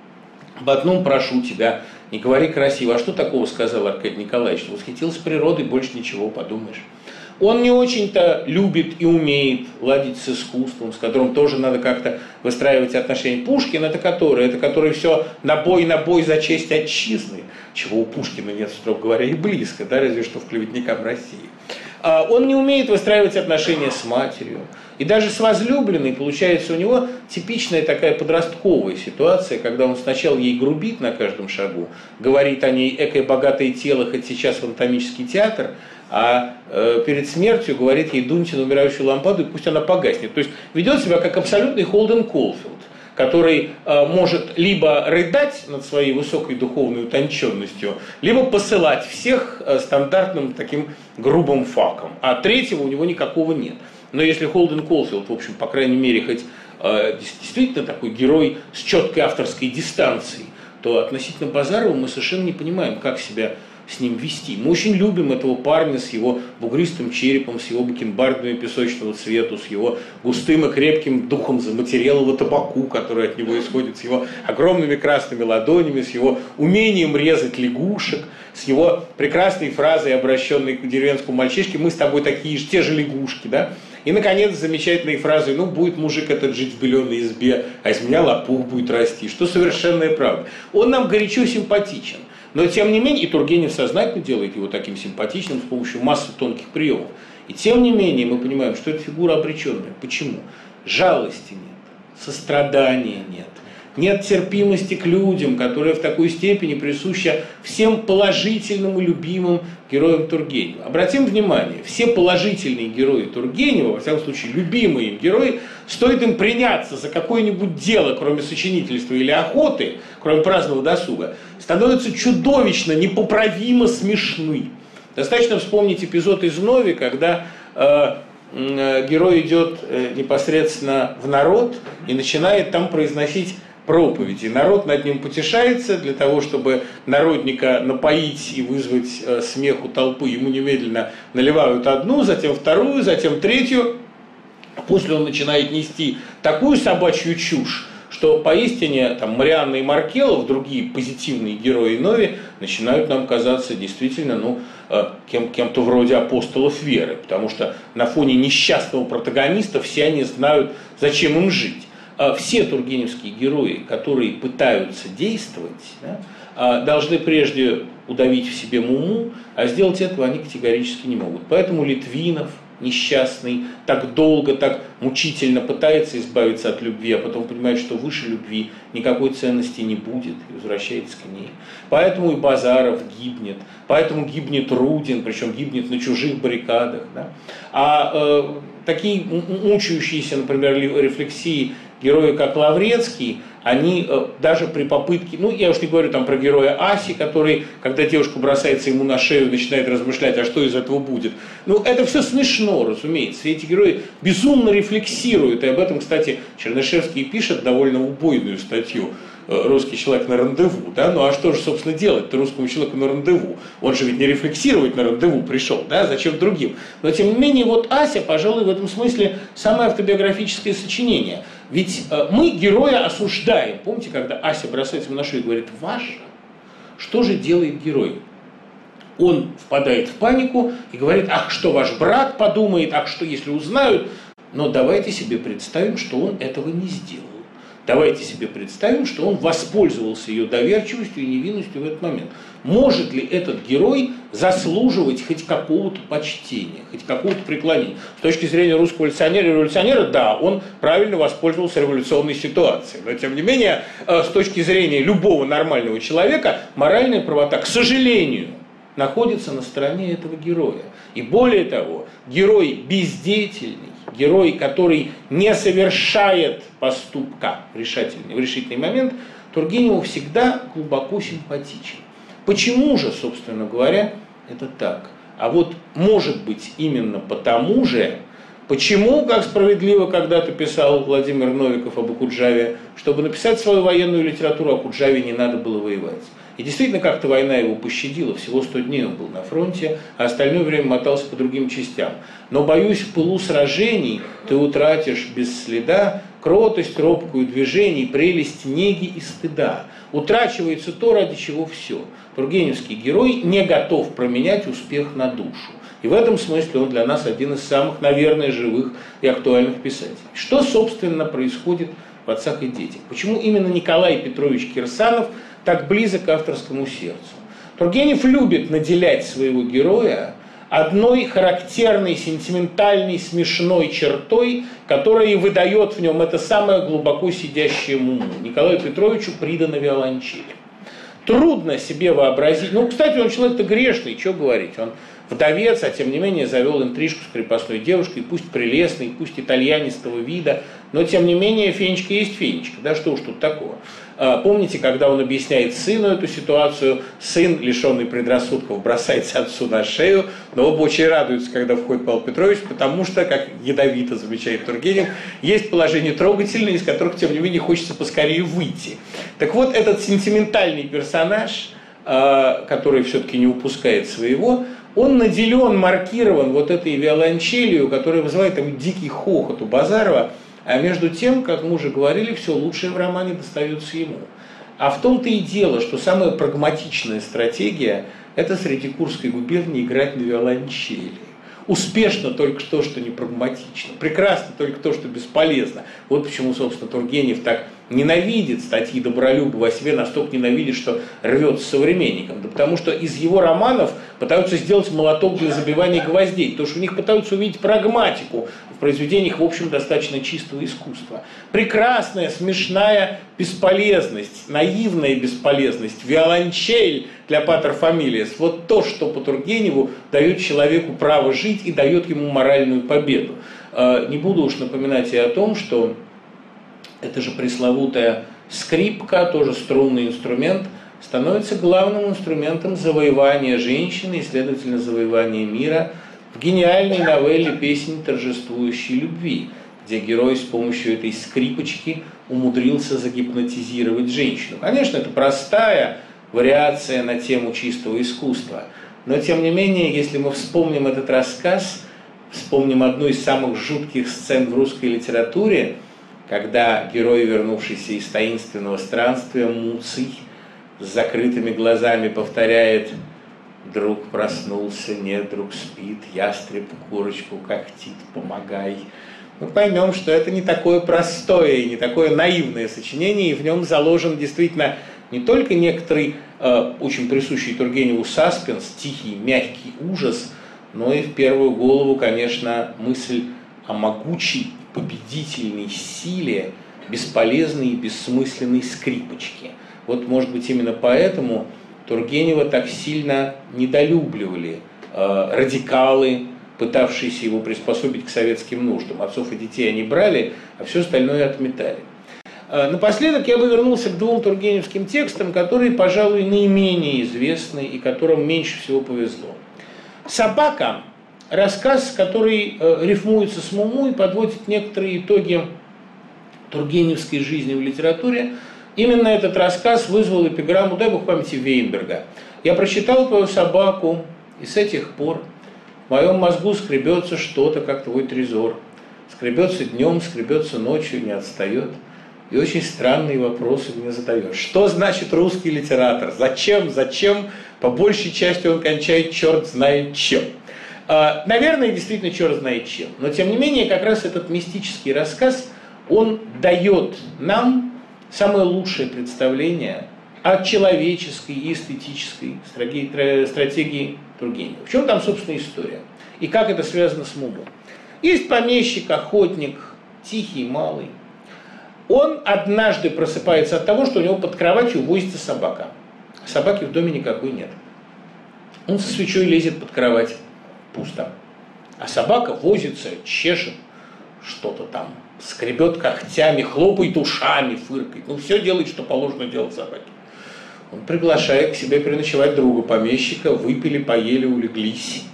об одном прошу тебя, не говори красиво. А что такого сказал Аркадий Николаевич? Восхитился природой, больше ничего, подумаешь. Он не очень-то любит и умеет ладить с искусством, с которым тоже надо как-то выстраивать отношения. Пушкин это который все на бой за честь отчизны, чего у Пушкина нет, строго говоря, и близко, да, разве что в «Клеветниках России». Он не умеет выстраивать отношения с матерью. И даже с возлюбленной получается у него типичная такая подростковая ситуация, когда он сначала ей грубит на каждом шагу, говорит о ней: экое богатое тело, хоть сейчас в анатомический театр, а перед смертью говорит ей: дуньте на умирающую лампаду, и пусть она погаснет. То есть ведет себя как абсолютный Холден Колфилд, который может либо рыдать над своей высокой духовной утонченностью, либо посылать всех стандартным таким грубым факом. А третьего у него никакого нет. Но если Холден Колфилд, в общем, по крайней мере, хоть действительно такой герой с четкой авторской дистанцией, то относительно Базарова мы совершенно не понимаем, как себя с ним вести. Мы очень любим этого парня с его бугристым черепом, с его бакенбардами песочного цвета, с его густым и крепким духом заматерелого табаку, который от него исходит, с его огромными красными ладонями, с его умением резать лягушек, с его прекрасной фразой, обращенной к деревенскому мальчишке: мы с тобой такие же, те же лягушки, да? И, наконец, замечательной фразой: ну, будет мужик этот жить в беленой избе, а из меня лопух будет расти, что совершенная правда. Он нам горячо симпатичен. Но, тем не менее, и Тургенев сознательно делает его таким симпатичным с помощью массы тонких приемов. И, тем не менее, мы понимаем, что это фигура обреченная. Почему? Жалости нет, сострадания нет. Нет терпимости к людям, которая в такой степени присуща всем положительным и любимым героям Тургенева. Обратим внимание, все положительные герои Тургенева, во всяком случае любимые им герои, стоит им приняться за какое-нибудь дело, кроме сочинительства или охоты, кроме праздного досуга, становятся чудовищно, непоправимо смешны. Достаточно вспомнить эпизод из «Нови», когда герой идет непосредственно в народ и начинает там произносить проповеди. Народ над ним потешается для того, чтобы народника напоить и вызвать смех у толпы. Ему немедленно наливают одну, затем вторую, затем третью. После он начинает нести такую собачью чушь, что поистине там Марианна и Маркелов, другие позитивные герои Нови, начинают нам казаться действительно кем-то вроде апостолов веры, потому что на фоне несчастного протагониста все они знают, зачем им жить. Все тургеневские герои, которые пытаются действовать, должны прежде удавить в себе Муму, а сделать этого они категорически не могут. Поэтому Литвинов, несчастный, так долго, так мучительно пытается избавиться от любви, а потом понимает, что выше любви никакой ценности не будет, и возвращается к ней. Поэтому и Базаров гибнет, поэтому гибнет Рудин, причем гибнет на чужих баррикадах. Да? Такие мучающиеся, например, рефлексии герои, как Лаврецкий, они даже при попытке, я уж не говорю там про героя Аси, который, когда девушка бросается ему на шею, начинает размышлять, а что из этого будет. Это все смешно, разумеется. Эти герои безумно рефлексируют, и об этом, кстати, Чернышевский пишет довольно убойную статью «Русский человек на рандеву». Да? А что же, собственно, делать-то русскому человеку на рандеву? Он же ведь не рефлексировать на рандеву пришел, да? Зачем другим? Но, тем не менее, Ася, пожалуй, в этом смысле самое автобиографическое сочинение. Ведь мы героя осуждаем. Помните, когда Ася бросается ему на шею и говорит «Ваша»? Что же делает герой? Он впадает в панику и говорит: ах, что ваш брат подумает, ах, что если узнают. Но давайте себе представим, что он этого не сделал. Давайте себе представим, что он воспользовался ее доверчивостью и невинностью в этот момент. Может ли этот герой заслуживать хоть какого-то почтения, хоть какого-то преклонения? С точки зрения русского революционера, да, он правильно воспользовался революционной ситуацией. Но, тем не менее, с точки зрения любого нормального человека, моральная правота, к сожалению, находится на стороне этого героя. И более того, герой бездеятельный, герой, который не совершает поступка в решительный момент, Тургеневу всегда глубоко симпатичен. Почему же, собственно говоря, это так? А может быть именно потому же, почему, как справедливо когда-то писал Владимир Новиков об Окуджаве, чтобы написать свою военную литературу, Окуджаве не надо было воевать. И действительно, как-то война его пощадила, всего 100 дней он был на фронте, а остальное время мотался по другим частям. Но, боюсь, в пылу сражений ты утратишь без следа кротость, робкую движений, прелесть неги и стыда. Утрачивается то, ради чего все. Тургеневский герой не готов променять успех на душу. И в этом смысле он для нас один из самых, наверное, живых и актуальных писателей. Что, собственно, происходит в «Отцах и детях»? Почему именно Николай Петрович Кирсанов так близок к авторскому сердцу? Тургенев любит наделять своего героя одной характерной, сентиментальной, смешной чертой, которая и выдает в нем это самое глубоко сидящее Муму. Николаю Петровичу придано виолончель. Трудно себе вообразить. Кстати, он человек-то грешный, что говорить. Он вдовец, а тем не менее завел интрижку с крепостной девушкой, пусть прелестной, пусть итальянистого вида, но тем не менее фенечка есть фенечка. Да что уж тут такого. Помните, когда он объясняет сыну эту ситуацию, сын, лишенный предрассудков, бросается отцу на шею, но оба очень радуются, когда входит Павел Петрович, потому что, как ядовито замечает Тургенев, есть положения трогательные, из которых, тем не менее, хочется поскорее выйти. Так вот, этот сентиментальный персонаж, который все-таки не упускает своего, он наделен, маркирован этой виолончелью, которая вызывает там дикий хохот у Базарова, а между тем, как мы уже говорили, все лучшее в романе достается ему. А в том-то и дело, что самая прагматичная стратегия – это среди Курской губернии играть на виолончели. Успешно только то, что не прагматично. Прекрасно только то, что бесполезно. Вот почему, собственно, Тургенев так ненавидит статьи Добролюбова о себе, настолько ненавидит, что рвется с современником. Да потому что из его романов пытаются сделать молоток для забивания гвоздей. Потому что в них пытаются увидеть прагматику в произведениях, в общем, достаточно чистого искусства. Прекрасная, смешная бесполезность, наивная бесполезность, виолончель для патер фамилиас. Вот то, что по Тургеневу дает человеку право жить и дает ему моральную победу. Не буду уж напоминать и о том, что это же пресловутая скрипка, тоже струнный инструмент, становится главным инструментом завоевания женщины и, следовательно, завоевания мира в гениальной новелле «Песнь торжествующей любви», где герой с помощью этой скрипочки умудрился загипнотизировать женщину. Конечно, это простая вариация на тему чистого искусства, но, тем не менее, если мы вспомним этот рассказ, вспомним одну из самых жутких сцен в русской литературе, когда герой, вернувшийся из таинственного странствия, Муций, с закрытыми глазами повторяет: «Друг проснулся, нет, друг спит, ястреб курочку когтит, помогай». Мы поймем, что это не такое простое и не такое наивное сочинение, и в нем заложен действительно не только некоторый, очень присущий Тургеневу саспенс, тихий, мягкий ужас, но и в первую голову, конечно, мысль о могучей, победительной силе бесполезной и бессмысленной скрипочки. Вот, может быть, именно поэтому Тургенева так сильно недолюбливали радикалы, пытавшиеся его приспособить к советским нуждам. Отцов и детей они брали, а все остальное отметали. Напоследок я бы вернулся к двум тургеневским текстам, которые, пожалуй, наименее известны и которым меньше всего повезло. «Собака» – рассказ, который рифмуется с Муму и подводит некоторые итоги тургеневской жизни в литературе. Именно этот рассказ вызвал эпиграмму, дай бог памяти, Вейнберга. «Я прочитал твою собаку, и с этих пор в моем мозгу скребется что-то, как твой трезор. Скребется днем, скребется ночью, не отстает. И очень странные вопросы мне задает. Что значит русский литератор? Зачем? По большей части он кончает черт знает чем». Наверное, действительно черт знает чем. Но, тем не менее, как раз этот мистический рассказ, он дает нам самое лучшее представление о человеческой и эстетической стратегии Тургенева. В чем там, собственно, история? И как это связано с Муму? Есть помещик, охотник, тихий, малый. Он однажды просыпается от того, что у него под кроватью возится собака. Собаки в доме никакой нет. Он со свечой лезет под кровать. Пусто. А собака возится, чешет что-то там, скребет когтями, хлопает ушами, фыркает. Ну, все делает, что положено делать собаке. Он приглашает к себе переночевать друга помещика, выпили, поели, улеглись.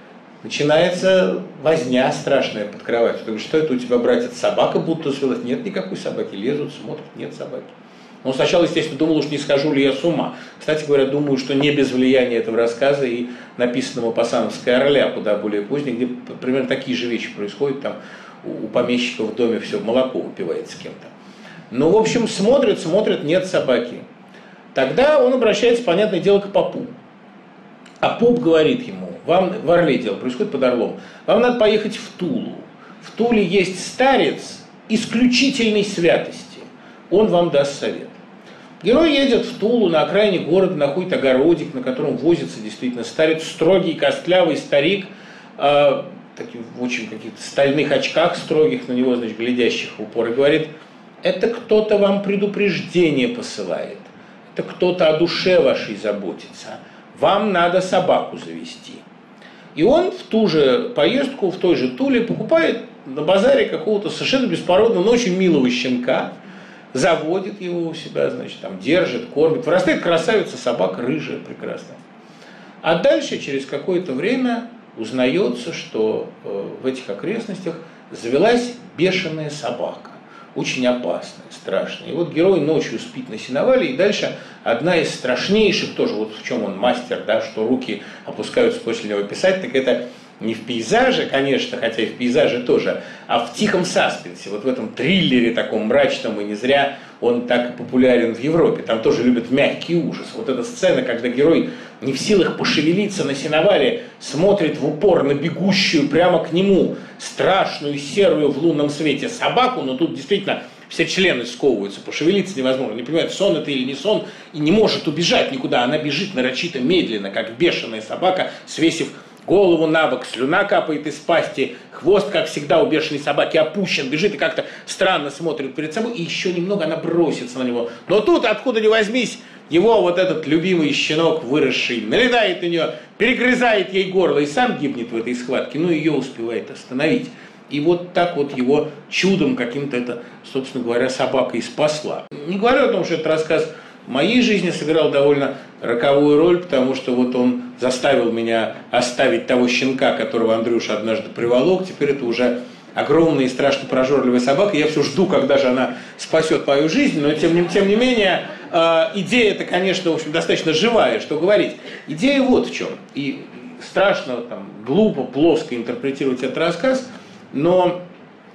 Начинается возня страшная под кроватью. Ты говоришь, что это у тебя, братец, собака будто свелась? Нет никакой собаки. Лезут, смотрят, нет собаки. Он сначала, естественно, думал, уж не схожу ли я с ума. Кстати говоря, думаю, что не без влияния этого рассказа и написанного Пасановской «Орля», куда более поздней, где примерно такие же вещи происходят. Там у помещика в доме все, молоко выпивает с кем-то. Ну, в общем, смотрят, нет собаки. Тогда он обращается, понятное дело, к попу. А поп говорит ему: вам в Орле дело происходит, под Орлом, вам надо поехать в Тулу. В Туле есть старец исключительной святости. Он вам даст совет. Герой едет в Тулу, на окраине города находит огородик, на котором возится действительно старец, строгий, костлявый старик, в очень каких-то стальных очках строгих, на него, значит, глядящих в упор, и говорит: это кто-то вам предупреждение посылает, это кто-то о душе вашей заботится, вам надо собаку завести. И он в ту же поездку, в той же Туле покупает на базаре какого-то совершенно беспородного, но очень милого щенка, заводит его у себя, значит, там держит, кормит. Вырастает красавица, собака рыжая, прекрасная. А дальше, через какое-то время, узнается, что в этих окрестностях завелась бешеная собака. Очень опасная, страшная. И вот герой ночью спит на сеновале, и дальше одна из страшнейших, тоже вот в чем он мастер, да, что руки опускаются после него писать, так это не в пейзаже, конечно, хотя и в пейзаже тоже, а в тихом саспенсе, вот в этом триллере таком мрачном, и не зря он так популярен в Европе. Там тоже любят мягкий ужас. Вот эта сцена, когда герой не в силах пошевелиться на сеновале, смотрит в упор на бегущую прямо к нему страшную серую в лунном свете собаку, но тут действительно все члены сковываются, пошевелиться невозможно, не понимает, сон это или не сон, и не может убежать никуда. Она бежит нарочито медленно, как бешеная собака, свесив голову на бок, слюна капает из пасти, хвост, как всегда, у бешеной собаки опущен, бежит и как-то странно смотрит перед собой, и еще немного она бросится на него. Но тут, откуда ни возьмись, его вот этот любимый щенок, выросший, налетает на нее, перегрызает ей горло и сам гибнет в этой схватке, но ее успевает остановить. И вот так вот его чудом каким-то это, собственно говоря, собака и спасла. Не говорю о том, что этот рассказ в моей жизни сыграл довольно роковую роль, потому что вот он заставил меня оставить того щенка, которого Андрюша однажды приволок. Теперь это уже огромная и страшно прожорливая собака. Я все жду, когда же она спасет мою жизнь, но тем не менее идея это, конечно, в общем, достаточно живая, что говорить. Идея вот в чем. И страшно, там, глупо, плоско интерпретировать этот рассказ, но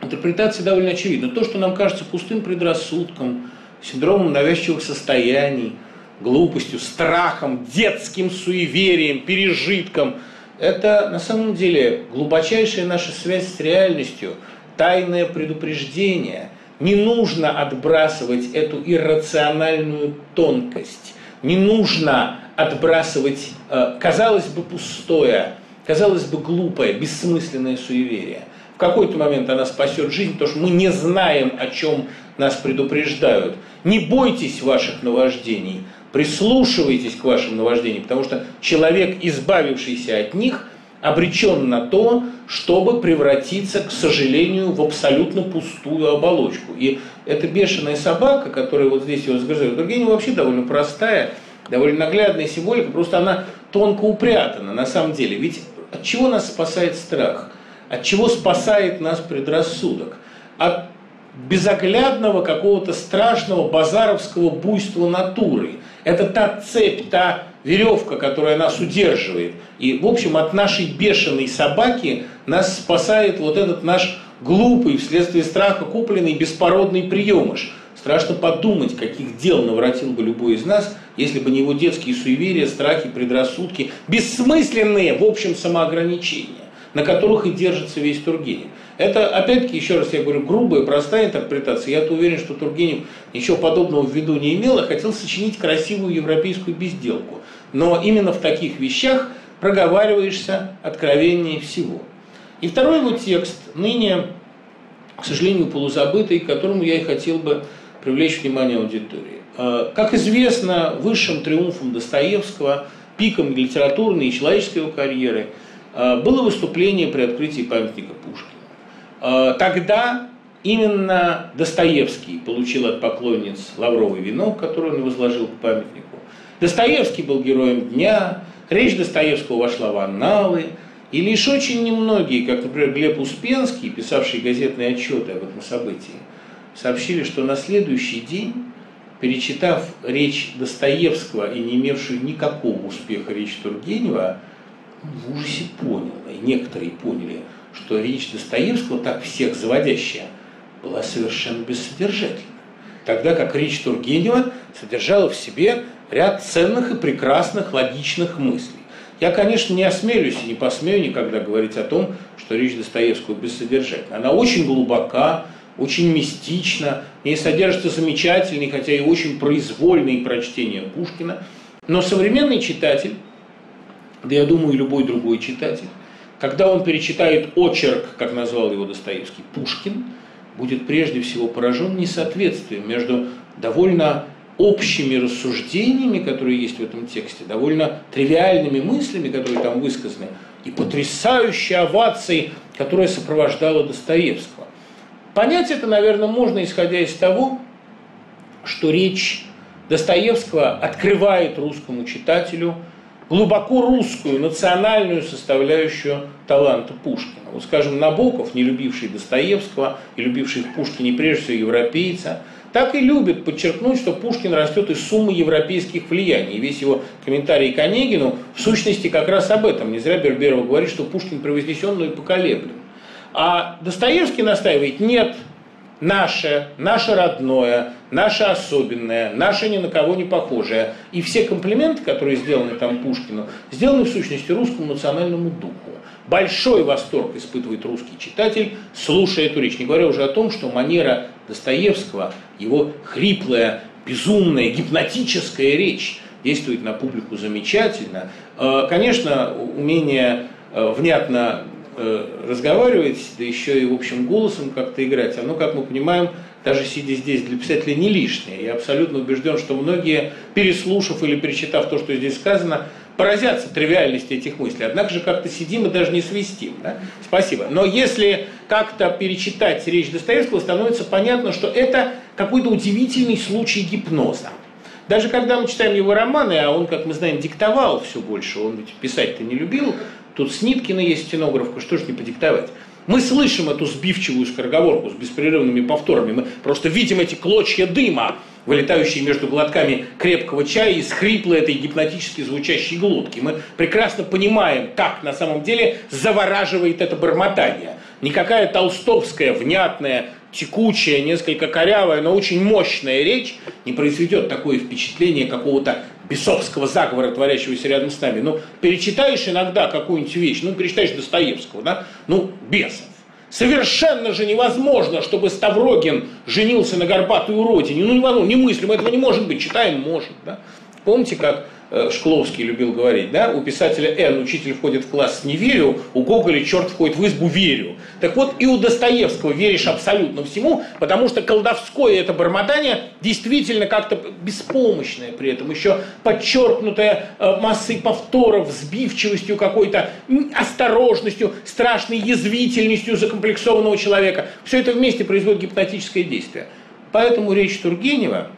интерпретация довольно очевидна. То, что нам кажется пустым предрассудком, синдромом навязчивых состояний, глупостью, страхом, детским суеверием, пережитком, это на самом деле глубочайшая наша связь с реальностью, тайное предупреждение. Не нужно отбрасывать эту иррациональную тонкость, не нужно отбрасывать, казалось бы, пустое, казалось бы, глупое, бессмысленное суеверие. В какой-то момент она спасет жизнь, потому что мы не знаем, о чем нас предупреждают. Не бойтесь ваших наваждений, прислушивайтесь к вашим наваждениям, потому что человек, избавившийся от них, обречен на то, чтобы превратиться, к сожалению, в абсолютно пустую оболочку. И эта бешеная собака, которая вот здесь его загрызает, Тургенева вообще довольно простая, довольно наглядная символика, просто она тонко упрятана на самом деле. Ведь от чего нас спасает страх? От чего спасает нас предрассудок? От безоглядного какого-то страшного базаровского буйства натуры. Это та цепь, та веревка, которая нас удерживает. И, в общем, от нашей бешеной собаки нас спасает вот этот наш глупый, вследствие страха купленный беспородный приемыш. Страшно подумать, каких дел наворотил бы любой из нас, если бы не его детские суеверия, страхи, предрассудки, бессмысленные, в общем, самоограничения, на которых и держится весь Тургенев. Это, опять-таки, еще раз я говорю, грубая, простая интерпретация. Я-то уверен, что Тургенев ничего подобного в виду не имел, а хотел сочинить красивую европейскую безделку. Но именно в таких вещах проговариваешься откровеннее всего. И второй его текст, ныне, к сожалению, полузабытый, к которому я и хотел бы привлечь внимание аудитории. Как известно, высшим триумфом Достоевского, пиком литературной и человеческой его карьеры было выступление при открытии памятника Пушкину. Тогда именно Достоевский получил от поклонниц лавровый венок, который он возложил к памятнику. Достоевский был героем дня, речь Достоевского вошла в анналы, и лишь очень немногие, как, например, Глеб Успенский, писавший газетные отчеты об этом событии, сообщили, что на следующий день, перечитав речь Достоевского и не имевшую никакого успеха речь Тургенева, в ужасе понял, и некоторые поняли, что речь Достоевского, так всех заводящая, была совершенно бессодержательна. Тогда как речь Тургенева содержала в себе ряд ценных и прекрасных логичных мыслей. Я, конечно, не осмелюсь и не посмею никогда говорить о том, что речь Достоевского бессодержательна. Она очень глубока, очень мистична, в ней содержатся замечательные, хотя и очень произвольные прочтения Пушкина. Но современный читатель, да я думаю, и любой другой читатель, когда он перечитает очерк, как назвал его Достоевский, Пушкин, будет прежде всего поражен несоответствием между довольно общими рассуждениями, которые есть в этом тексте, довольно тривиальными мыслями, которые там высказаны, и потрясающей овацией, которая сопровождала Достоевского. Понять это, наверное, можно, исходя из того, что речь Достоевского открывает русскому читателю глубоко русскую, национальную составляющую таланта Пушкина. Вот, скажем, Набоков, не любивший Достоевского и любивший в Пушкине прежде всего европейца, так и любит подчеркнуть, что Пушкин растет из суммы европейских влияний. И весь его комментарий к Онегину в сущности как раз об этом. Не зря Берберова говорит, что Пушкин превознесен, но и поколеблен. А Достоевский настаивает: нет, наше родное, наше особенное, наше ни на кого не похожее. И все комплименты, которые сделаны там Пушкину, сделаны в сущности русскому национальному духу. Большой восторг испытывает русский читатель, слушая эту речь. Не говоря уже о том, что манера Достоевского, его хриплая, безумная, гипнотическая речь действует на публику замечательно. Конечно, умение внятно разговаривать, да еще и в общем голосом как-то играть, оно, как мы понимаем, даже сидя здесь, для писателя не лишнее. Я абсолютно убежден, что многие, переслушав или перечитав то, что здесь сказано, поразятся тривиальности этих мыслей. Однако же как-то сидим и даже не свистим. Да? Спасибо. Но если как-то перечитать речь Достоевского, становится понятно, что это какой-то удивительный случай гипноза. Даже когда мы читаем его романы, а он, как мы знаем, диктовал все больше, он ведь писать-то не любил, тут Сниткина есть стенографка, что ж не подиктовать. Мы слышим эту сбивчивую скороговорку с беспрерывными повторами, мы просто видим эти клочья дыма, вылетающие между глотками крепкого чая из хриплой этой гипнотически звучащей глотки. Мы прекрасно понимаем, как на самом деле завораживает это бормотание. Никакая толстовская, внятная, текучая, несколько корявая, но очень мощная речь не произведет такое впечатление какого-то бесовского заговора, творящегося рядом с нами. Ну, перечитаешь иногда какую-нибудь вещь, ну, перечитаешь Достоевского, да, ну, бесов. Совершенно же невозможно, чтобы Ставрогин женился на горбатой уродине. Ну, невозможно, немыслимо, этого не может быть. Читаем, может, да. Помните, как Шкловский любил говорить, да, у писателя Н. учитель входит в класс «не верю», у Гоголя черт входит в избу «верю». Так вот, и у Достоевского веришь абсолютно всему, потому что колдовское это бормотание действительно как-то беспомощное при этом, еще подчеркнутое массой повторов, сбивчивостью какой-то, осторожностью, страшной язвительностью закомплексованного человека. Все это вместе производит гипнотическое действие. Поэтому речь Тургенева,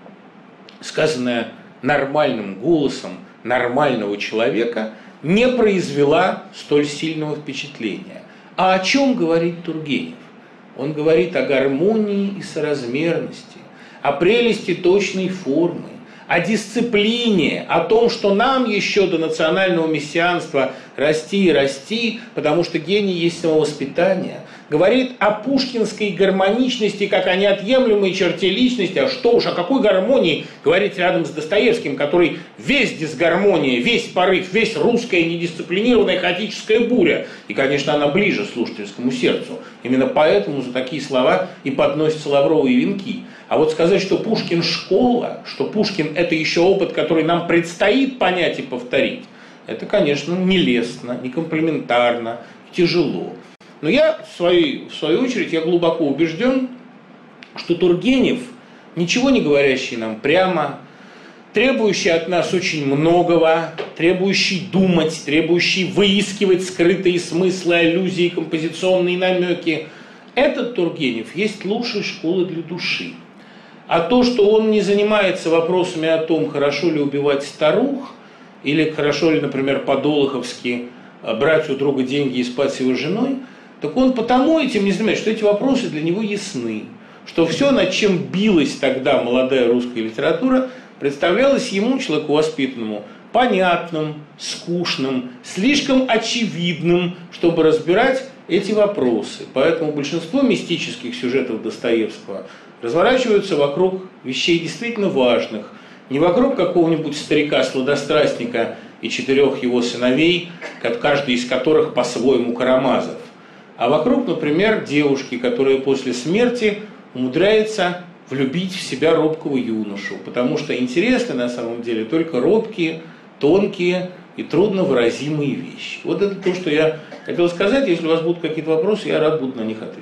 сказанная нормальным голосом нормального человека, не произвела столь сильного впечатления. А о чем говорит Тургенев? Он говорит о гармонии и соразмерности, о прелести точной формы, о дисциплине, о том, что нам еще до национального мессианства расти и расти, потому что гений есть самовоспитание. Говорит о пушкинской гармоничности как о неотъемлемой черте личности. А что уж, о какой гармонии говорить рядом с Достоевским, который весь дисгармония, весь порыв, весь русская недисциплинированная хаотическая буря. И, конечно, она ближе слушательскому сердцу. Именно поэтому за такие слова и подносятся лавровые венки. А вот сказать, что Пушкин школа, что Пушкин это еще опыт, который нам предстоит понять и повторить, это, конечно, нелестно, некомплиментарно, тяжело. Но я, в свою очередь, я глубоко убежден, что Тургенев, ничего не говорящий нам прямо, требующий от нас очень многого, требующий думать, требующий выискивать скрытые смыслы, аллюзии, композиционные намеки, этот Тургенев есть лучшая школа для души. А то, что он не занимается вопросами о том, хорошо ли убивать старух, или хорошо ли, например, по-долоховски брать у друга деньги и спать с его женой, так он потому этим не занимается, что эти вопросы для него ясны. Что все, над чем билась тогда молодая русская литература, представлялось ему, человеку воспитанному, понятным, скучным, слишком очевидным, чтобы разбирать эти вопросы. Поэтому большинство мистических сюжетов Достоевского разворачиваются вокруг вещей действительно важных, не вокруг какого-нибудь старика-сладострастника и 4 его сыновей, каждый из которых по-своему Карамазов, а вокруг, например, девушки, которая после смерти умудряется влюбить в себя робкого юношу, потому что интересны на самом деле только робкие, тонкие и трудновыразимые вещи. Вот это то, что я хотел сказать. Если у вас будут какие-то вопросы, я рад буду на них ответить.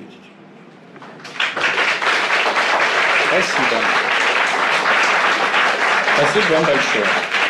Спасибо. Спасибо вам большое.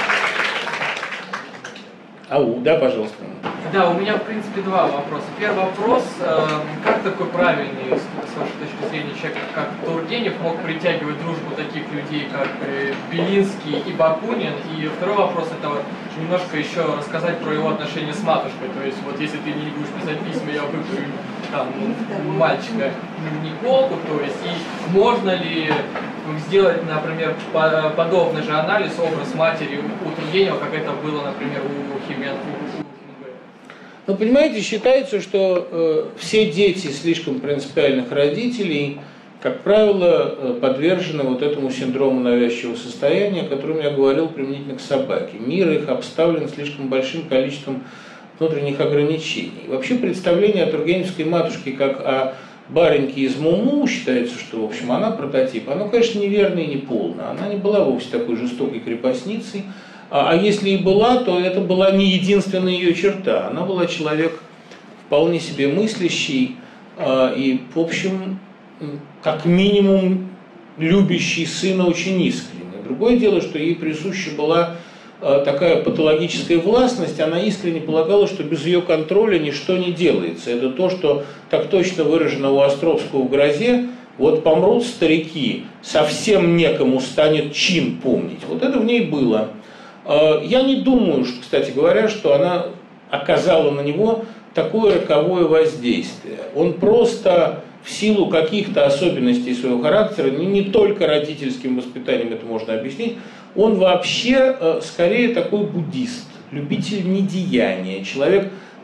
Да, пожалуйста. Да, у меня, в принципе, 2 вопроса. Первый вопрос, как такой правильный, с вашей точки зрения, человек, как Тургенев, мог притягивать дружбу таких людей, как Белинский и Бакунин? И второй вопрос, это вот немножко еще рассказать про его отношения с матушкой. То есть, вот если ты не будешь писать письма, я выберу там мальчика Николку, то есть, и можно ли сделать, например, подобный же анализ, образ матери у Тургенева, как это было, например, у Хемингуэя? Ну, понимаете, считается, что все дети слишком принципиальных родителей, как правило, подвержены вот этому синдрому навязчивого состояния, о котором я говорил применительно к собаке. Мир их обставлен слишком большим количеством внутренних ограничений. Вообще представление о тургеневской матушке как о барыньке из Муму, считается, что, в общем, она прототип. Оно, конечно, неверно и неполно. Она не была вовсе такой жестокой крепостницей. А если и была, то это была не единственная ее черта. Она была человек вполне себе мыслящий и, в общем, как минимум, любящий сына очень искренне. Другое дело, что ей присуща была такая патологическая властность, она искренне полагала, что без ее контроля ничто не делается. Это то, что так точно выражено у Островского в «Грозе». Вот помрут старики, совсем некому станет чин помнить. Вот это в ней было. Я не думаю, что, кстати говоря, что она оказала на него такое роковое воздействие. Он просто в силу каких-то особенностей своего характера, не только родительским воспитанием это можно объяснить, он вообще скорее такой буддист, любитель недеяния, человек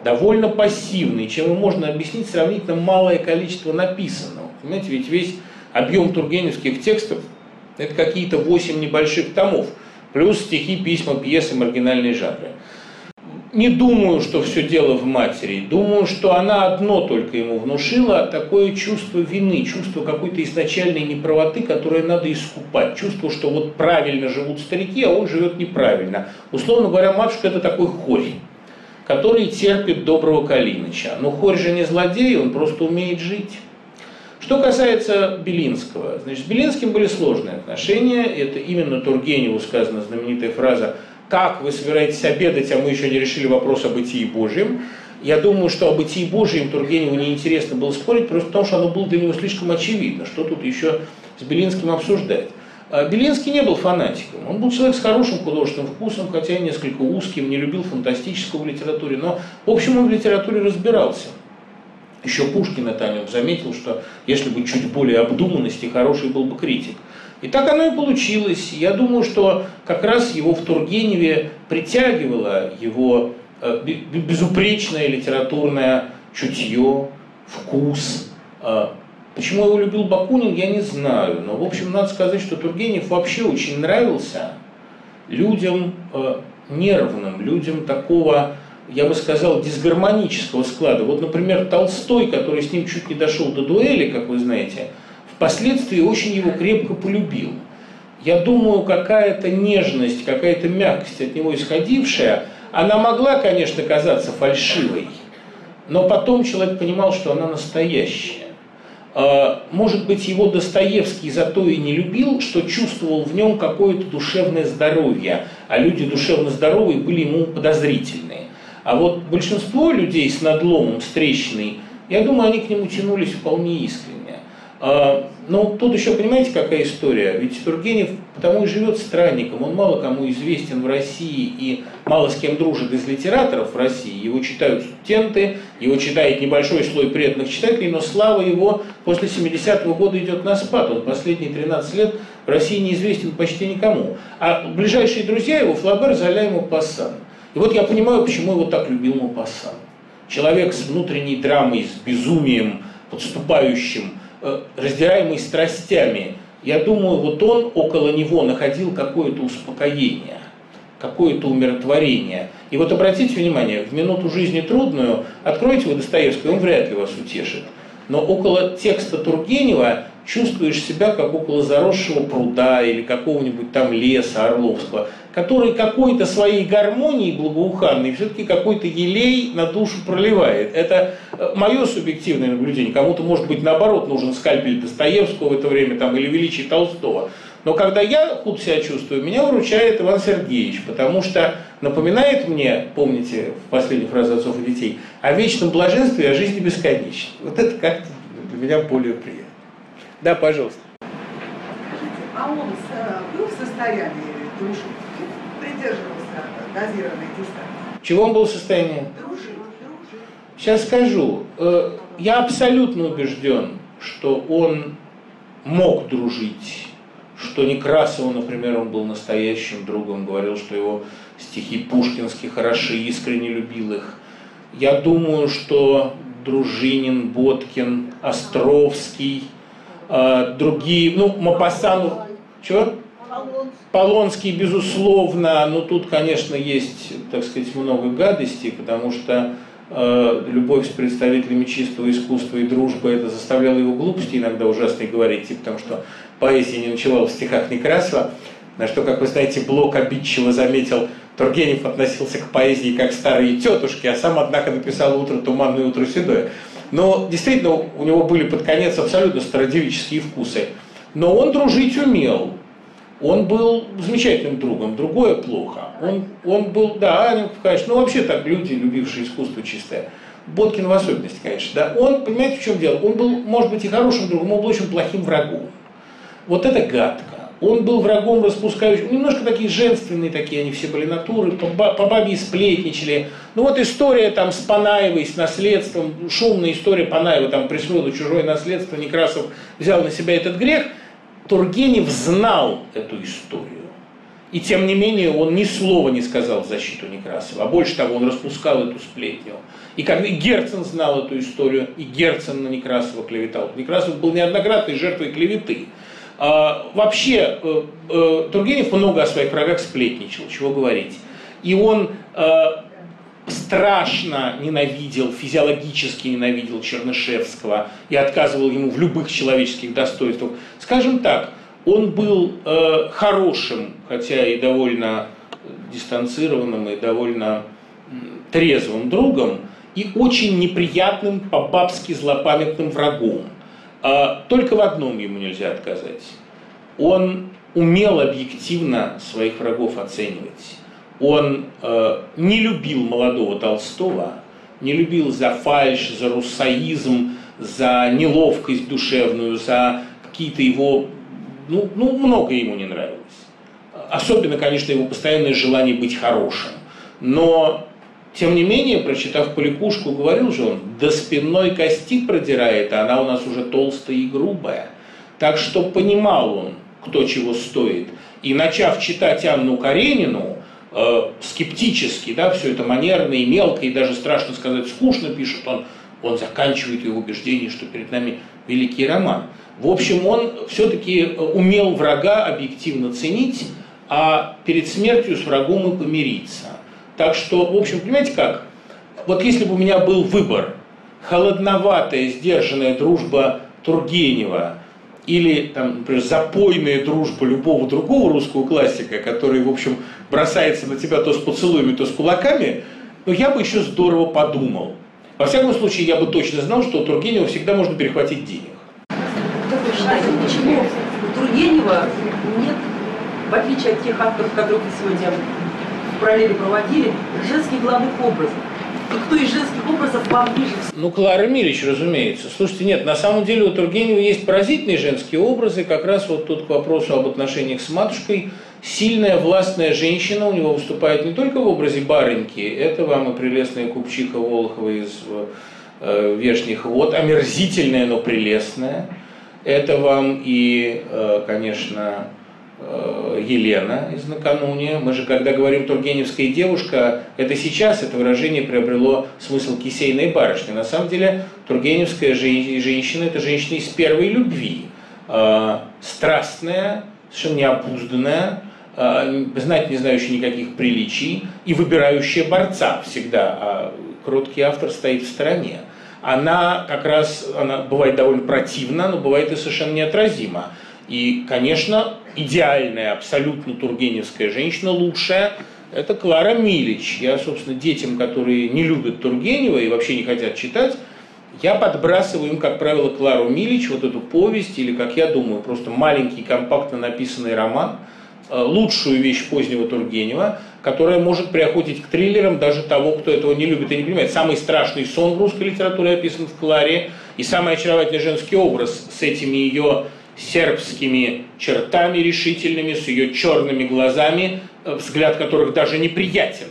довольно пассивный, чем и можно объяснить сравнительно малое количество написанного. Понимаете, ведь весь объем тургеневских текстов – это какие-то 8 небольших томов, плюс стихи, письма, пьесы, маргинальные жанры. Не думаю, что все дело в матери. Думаю, что она одно только ему внушила – такое чувство вины, чувство какой-то изначальной неправоты, которое надо искупать. Чувство, что вот правильно живут старики, а он живет неправильно. Условно говоря, матушка – это такой хорь, который терпит доброго Калиныча. Но хорь же не злодей, он просто умеет жить. Что касается Белинского, значит, с Белинским были сложные отношения. Это именно Тургеневу сказана знаменитая фраза «Как вы собираетесь обедать, а мы еще не решили вопрос о бытии Божьем?» Я думаю, что о бытии Божьем Тургеневу неинтересно было спорить, просто потому что оно было для него слишком очевидно. Что тут еще с Белинским обсуждать? Белинский не был фанатиком. Он был человек с хорошим художественным вкусом, хотя и несколько узким, не любил фантастического в литературе, но, в общем, он в литературе разбирался. Еще Пушкин это о нем заметил, что если бы чуть более обдуманности, хороший был бы критик. И так оно и получилось. Я думаю, что как раз его в Тургеневе притягивало его безупречное литературное чутье, вкус. Почему его любил Бакунин, я не знаю. Но, в общем, надо сказать, что Тургенев вообще очень нравился людям нервным, людям такого, я бы сказал, дисгармонического склада. Вот, например, Толстой, который с ним чуть не дошел до дуэли, как вы знаете, впоследствии очень его крепко полюбил. Я думаю, какая-то нежность, какая-то мягкость от него исходившая, она могла, конечно, казаться фальшивой, но потом человек понимал, что она настоящая. Может быть, его Достоевский зато и не любил, что чувствовал в нем какое-то душевное здоровье, а люди душевно здоровые были ему подозрительные. А вот большинство людей с надломом, с трещиной, я думаю, они к нему тянулись вполне искренне. Но тут еще, понимаете, какая история? Ведь Тургенев потому и живет странником, он мало кому известен в России и мало с кем дружит из литераторов в России. Его читают студенты, его читает небольшой слой преданных читателей, но слава его после 70-го года идет на спад. Он последние 13 лет в России неизвестен почти никому. А ближайшие друзья его, Флабер, Золя и Мопассан. И вот я понимаю, почему его так любил Мопассан. Человек с внутренней драмой, с безумием подступающим, раздираемый страстями. Я думаю, вот он около него находил какое-то успокоение, какое-то умиротворение. И вот обратите внимание, в минуту жизни трудную откройте вы Достоевского, он вряд ли вас утешит. Но около текста Тургенева чувствуешь себя как около заросшего пруда или какого-нибудь там леса Орловского, который какой-то своей гармонией благоуханной все-таки какой-то елей на душу проливает. Это мое субъективное наблюдение. Кому-то, может быть, наоборот, нужен скальпель Достоевского в это время там, или величие Толстого. Но когда я худо себя чувствую, меня выручает Иван Сергеевич, потому что напоминает мне, помните в последней фразе «Отцов и детей», о вечном блаженстве и о жизни бесконечной. Вот это как-то для меня более приятно. Да, пожалуйста. Скажите, а он был в состоянии дружить? Придерживался дозированной дистанции? Чего он был в состоянии? Дружить. Сейчас скажу. Я абсолютно убежден, что он мог дружить, что Некрасову, например, он был настоящим другом, говорил, что его стихи пушкинские хороши, искренне любил их. Я думаю, что Дружинин, Боткин, Островский, другие, Мопассан, чего? Полонский, безусловно, но тут, конечно, есть, так сказать, много гадостей, потому что любовь с представителями чистого искусства и дружба, это заставляло его глупости иногда ужасные говорить, потому что поэзия не ночевала в стихах Некрасова, на что, как вы знаете, Блок обидчиво заметил, Тургенев относился к поэзии как старые тетушки, а сам, однако, написал «Утро туманное, утро седое». Но действительно у него были под конец абсолютно стародевические вкусы. Но он дружить умел. Он был замечательным другом, другое плохо. Он был, да, Анненков, конечно, вообще так люди, любившие искусство чистое. Боткин в особенности, конечно, да. Он, понимаете, в чем дело? Он был, может быть, и хорошим другом, он был очень плохим врагом. Вот это гадко. Он был врагом распускающим, немножко такие женственные, такие они все были натуры, по бабе сплетничали. Ну вот история там с Панаевой, с наследством, шумная история Панаева, там присвоила чужое наследство, Некрасов взял на себя этот грех. Тургенев знал эту историю. И тем не менее он ни слова не сказал в защиту Некрасова. А больше того, он распускал эту сплетню. И когда Герцен знал эту историю, и Герцен на Некрасова клеветал. Некрасов был неоднократной жертвой клеветы. Вообще, Тургенев много о своих врагах сплетничал, чего говорить. И он страшно ненавидел, физиологически ненавидел Чернышевского и отказывал ему в любых человеческих достоинствах. Скажем так, он был хорошим, хотя и довольно дистанцированным, и довольно трезвым другом, и очень неприятным, по-бабски злопамятным врагом. Только в одном ему нельзя отказать. Он умел объективно своих врагов оценивать. Он не любил молодого Толстого, не любил за фальшь, за руссоизм, за неловкость душевную, за какие-то его... много ему не нравилось. Особенно, конечно, его постоянное желание быть хорошим. Но, тем не менее, прочитав Поликушку, говорил же он, до спинной кости продирает, а она у нас уже толстая и грубая. Так что понимал он, кто чего стоит. И начав читать Анну Каренину, скептически, да, все это манерно и мелко, и даже, страшно сказать, скучно пишет он заканчивает его убеждение, что перед нами великий роман. В общем, он все-таки умел врага объективно ценить, а перед смертью с врагом и помириться. Так что, в общем, понимаете как? Вот если бы у меня был выбор, холодноватая, сдержанная дружба Тургенева или, там, например, запойная дружба любого другого русского классика, который, в общем, бросается на тебя то с поцелуями, то с кулаками, я бы еще здорово подумал. Во всяком случае, я бы точно знал, что у Тургенева всегда можно перехватить денег. Как вы считаете, почему у Тургенева нет, в отличие от тех авторов, которых вы сегодня в параллели проводили, женских главных образов? И кто из женских образов вам ближе? Клара Милич, разумеется. Слушайте, нет, на самом деле у Тургенева есть поразительные женские образы. Как раз вот тут к вопросу об отношениях с матушкой. Сильная, властная женщина у него выступает не только в образе барыньки. Это вам и прелестная купчиха Волохова из «Вешних вод», омерзительная, но прелестная. Это вам и, конечно, Елена из «Накануне». Мы же, когда говорим «тургеневская девушка», это сейчас это выражение приобрело смысл кисейной барышни. На самом деле тургеневская женщина – это женщина из первой любви. Страстная, совершенно необузданная, знать не знающая никаких приличий и выбирающая борца всегда, а кроткий автор стоит в стороне. Она как раз, она бывает довольно противна, но бывает и совершенно неотразима. И, конечно, идеальная, абсолютно тургеневская женщина, лучшая, это Клара Милич. Я, собственно, детям, которые не любят Тургенева и вообще не хотят читать, я подбрасываю им, как правило, Клару Милич, вот эту повесть, или, как я думаю, просто маленький, компактно написанный роман, лучшую вещь позднего Тургенева, которая может приохотить к триллерам даже того, кто этого не любит и не понимает. Самый страшный сон в русской литературе описан в Кларе, и самый очаровательный женский образ с этими ее сербскими чертами решительными, с ее черными глазами, взгляд которых даже неприятен,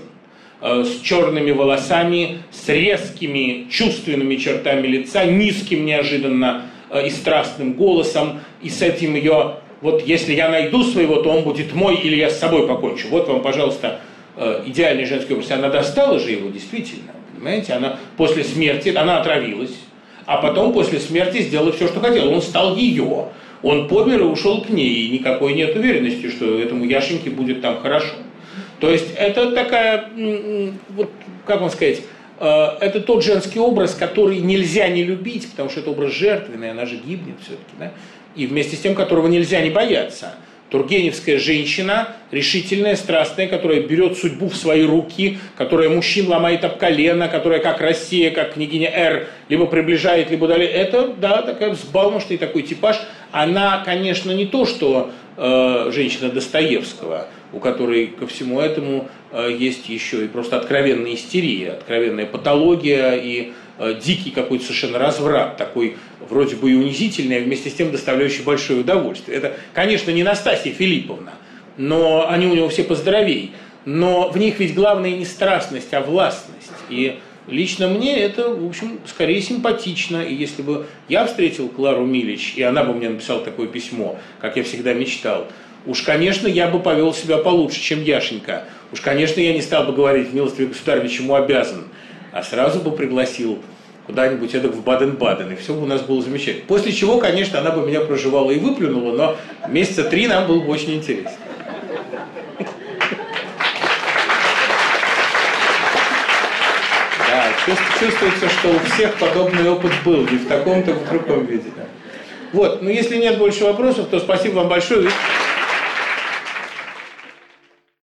с черными волосами, с резкими чувственными чертами лица, низким неожиданно и страстным голосом, и с этим ее, вот если я найду своего, то он будет мой, или я с собой покончу. Вот вам, пожалуйста, идеальный женский образ. Она достала же его, действительно, понимаете, она после смерти, она отравилась, а потом после смерти сделала все, что хотела, он стал ее. Он помер и ушел к ней, и никакой нет уверенности, что этому Яшеньке будет там хорошо. То есть это такая, вот, как вам сказать, это тот женский образ, который нельзя не любить, потому что это образ жертвенный, она же гибнет все-таки, да? И вместе с тем, которого нельзя не бояться. Тургеневская женщина, решительная, страстная, которая берет судьбу в свои руки, которая мужчин ломает об колено, которая как Россия, как княгиня Р, либо приближает, либо удаляет. Это, да, такая взбалмошный такой типаж. Она, конечно, не то, что женщина Достоевского, у которой ко всему этому есть еще и просто откровенная истерия, откровенная патология и дикий какой-то совершенно разврат, такой вроде бы и унизительный, а вместе с тем доставляющий большое удовольствие. Это, конечно, не Настасья Филипповна, но они у него все поздоровей, но в них ведь главное не страстность, а властность. И лично мне это, в общем, скорее симпатично. И если бы я встретил Клару Милич, и она бы мне написала такое письмо, как я всегда мечтал, уж, конечно, я бы повел себя получше, чем Яшенька. Уж, конечно, я не стал бы говорить: милостивый государь, чему обязан. а сразу бы пригласил куда-нибудь эдак в Баден-Баден, и все бы у нас было замечательно. После чего, конечно, она бы меня проживала и выплюнула, но месяца 3 нам было бы очень интересно. Да, чувствуется, что у всех подобный опыт был, не в таком-то, в другом виде. Да. Вот, ну если нет больше вопросов, то спасибо вам большое.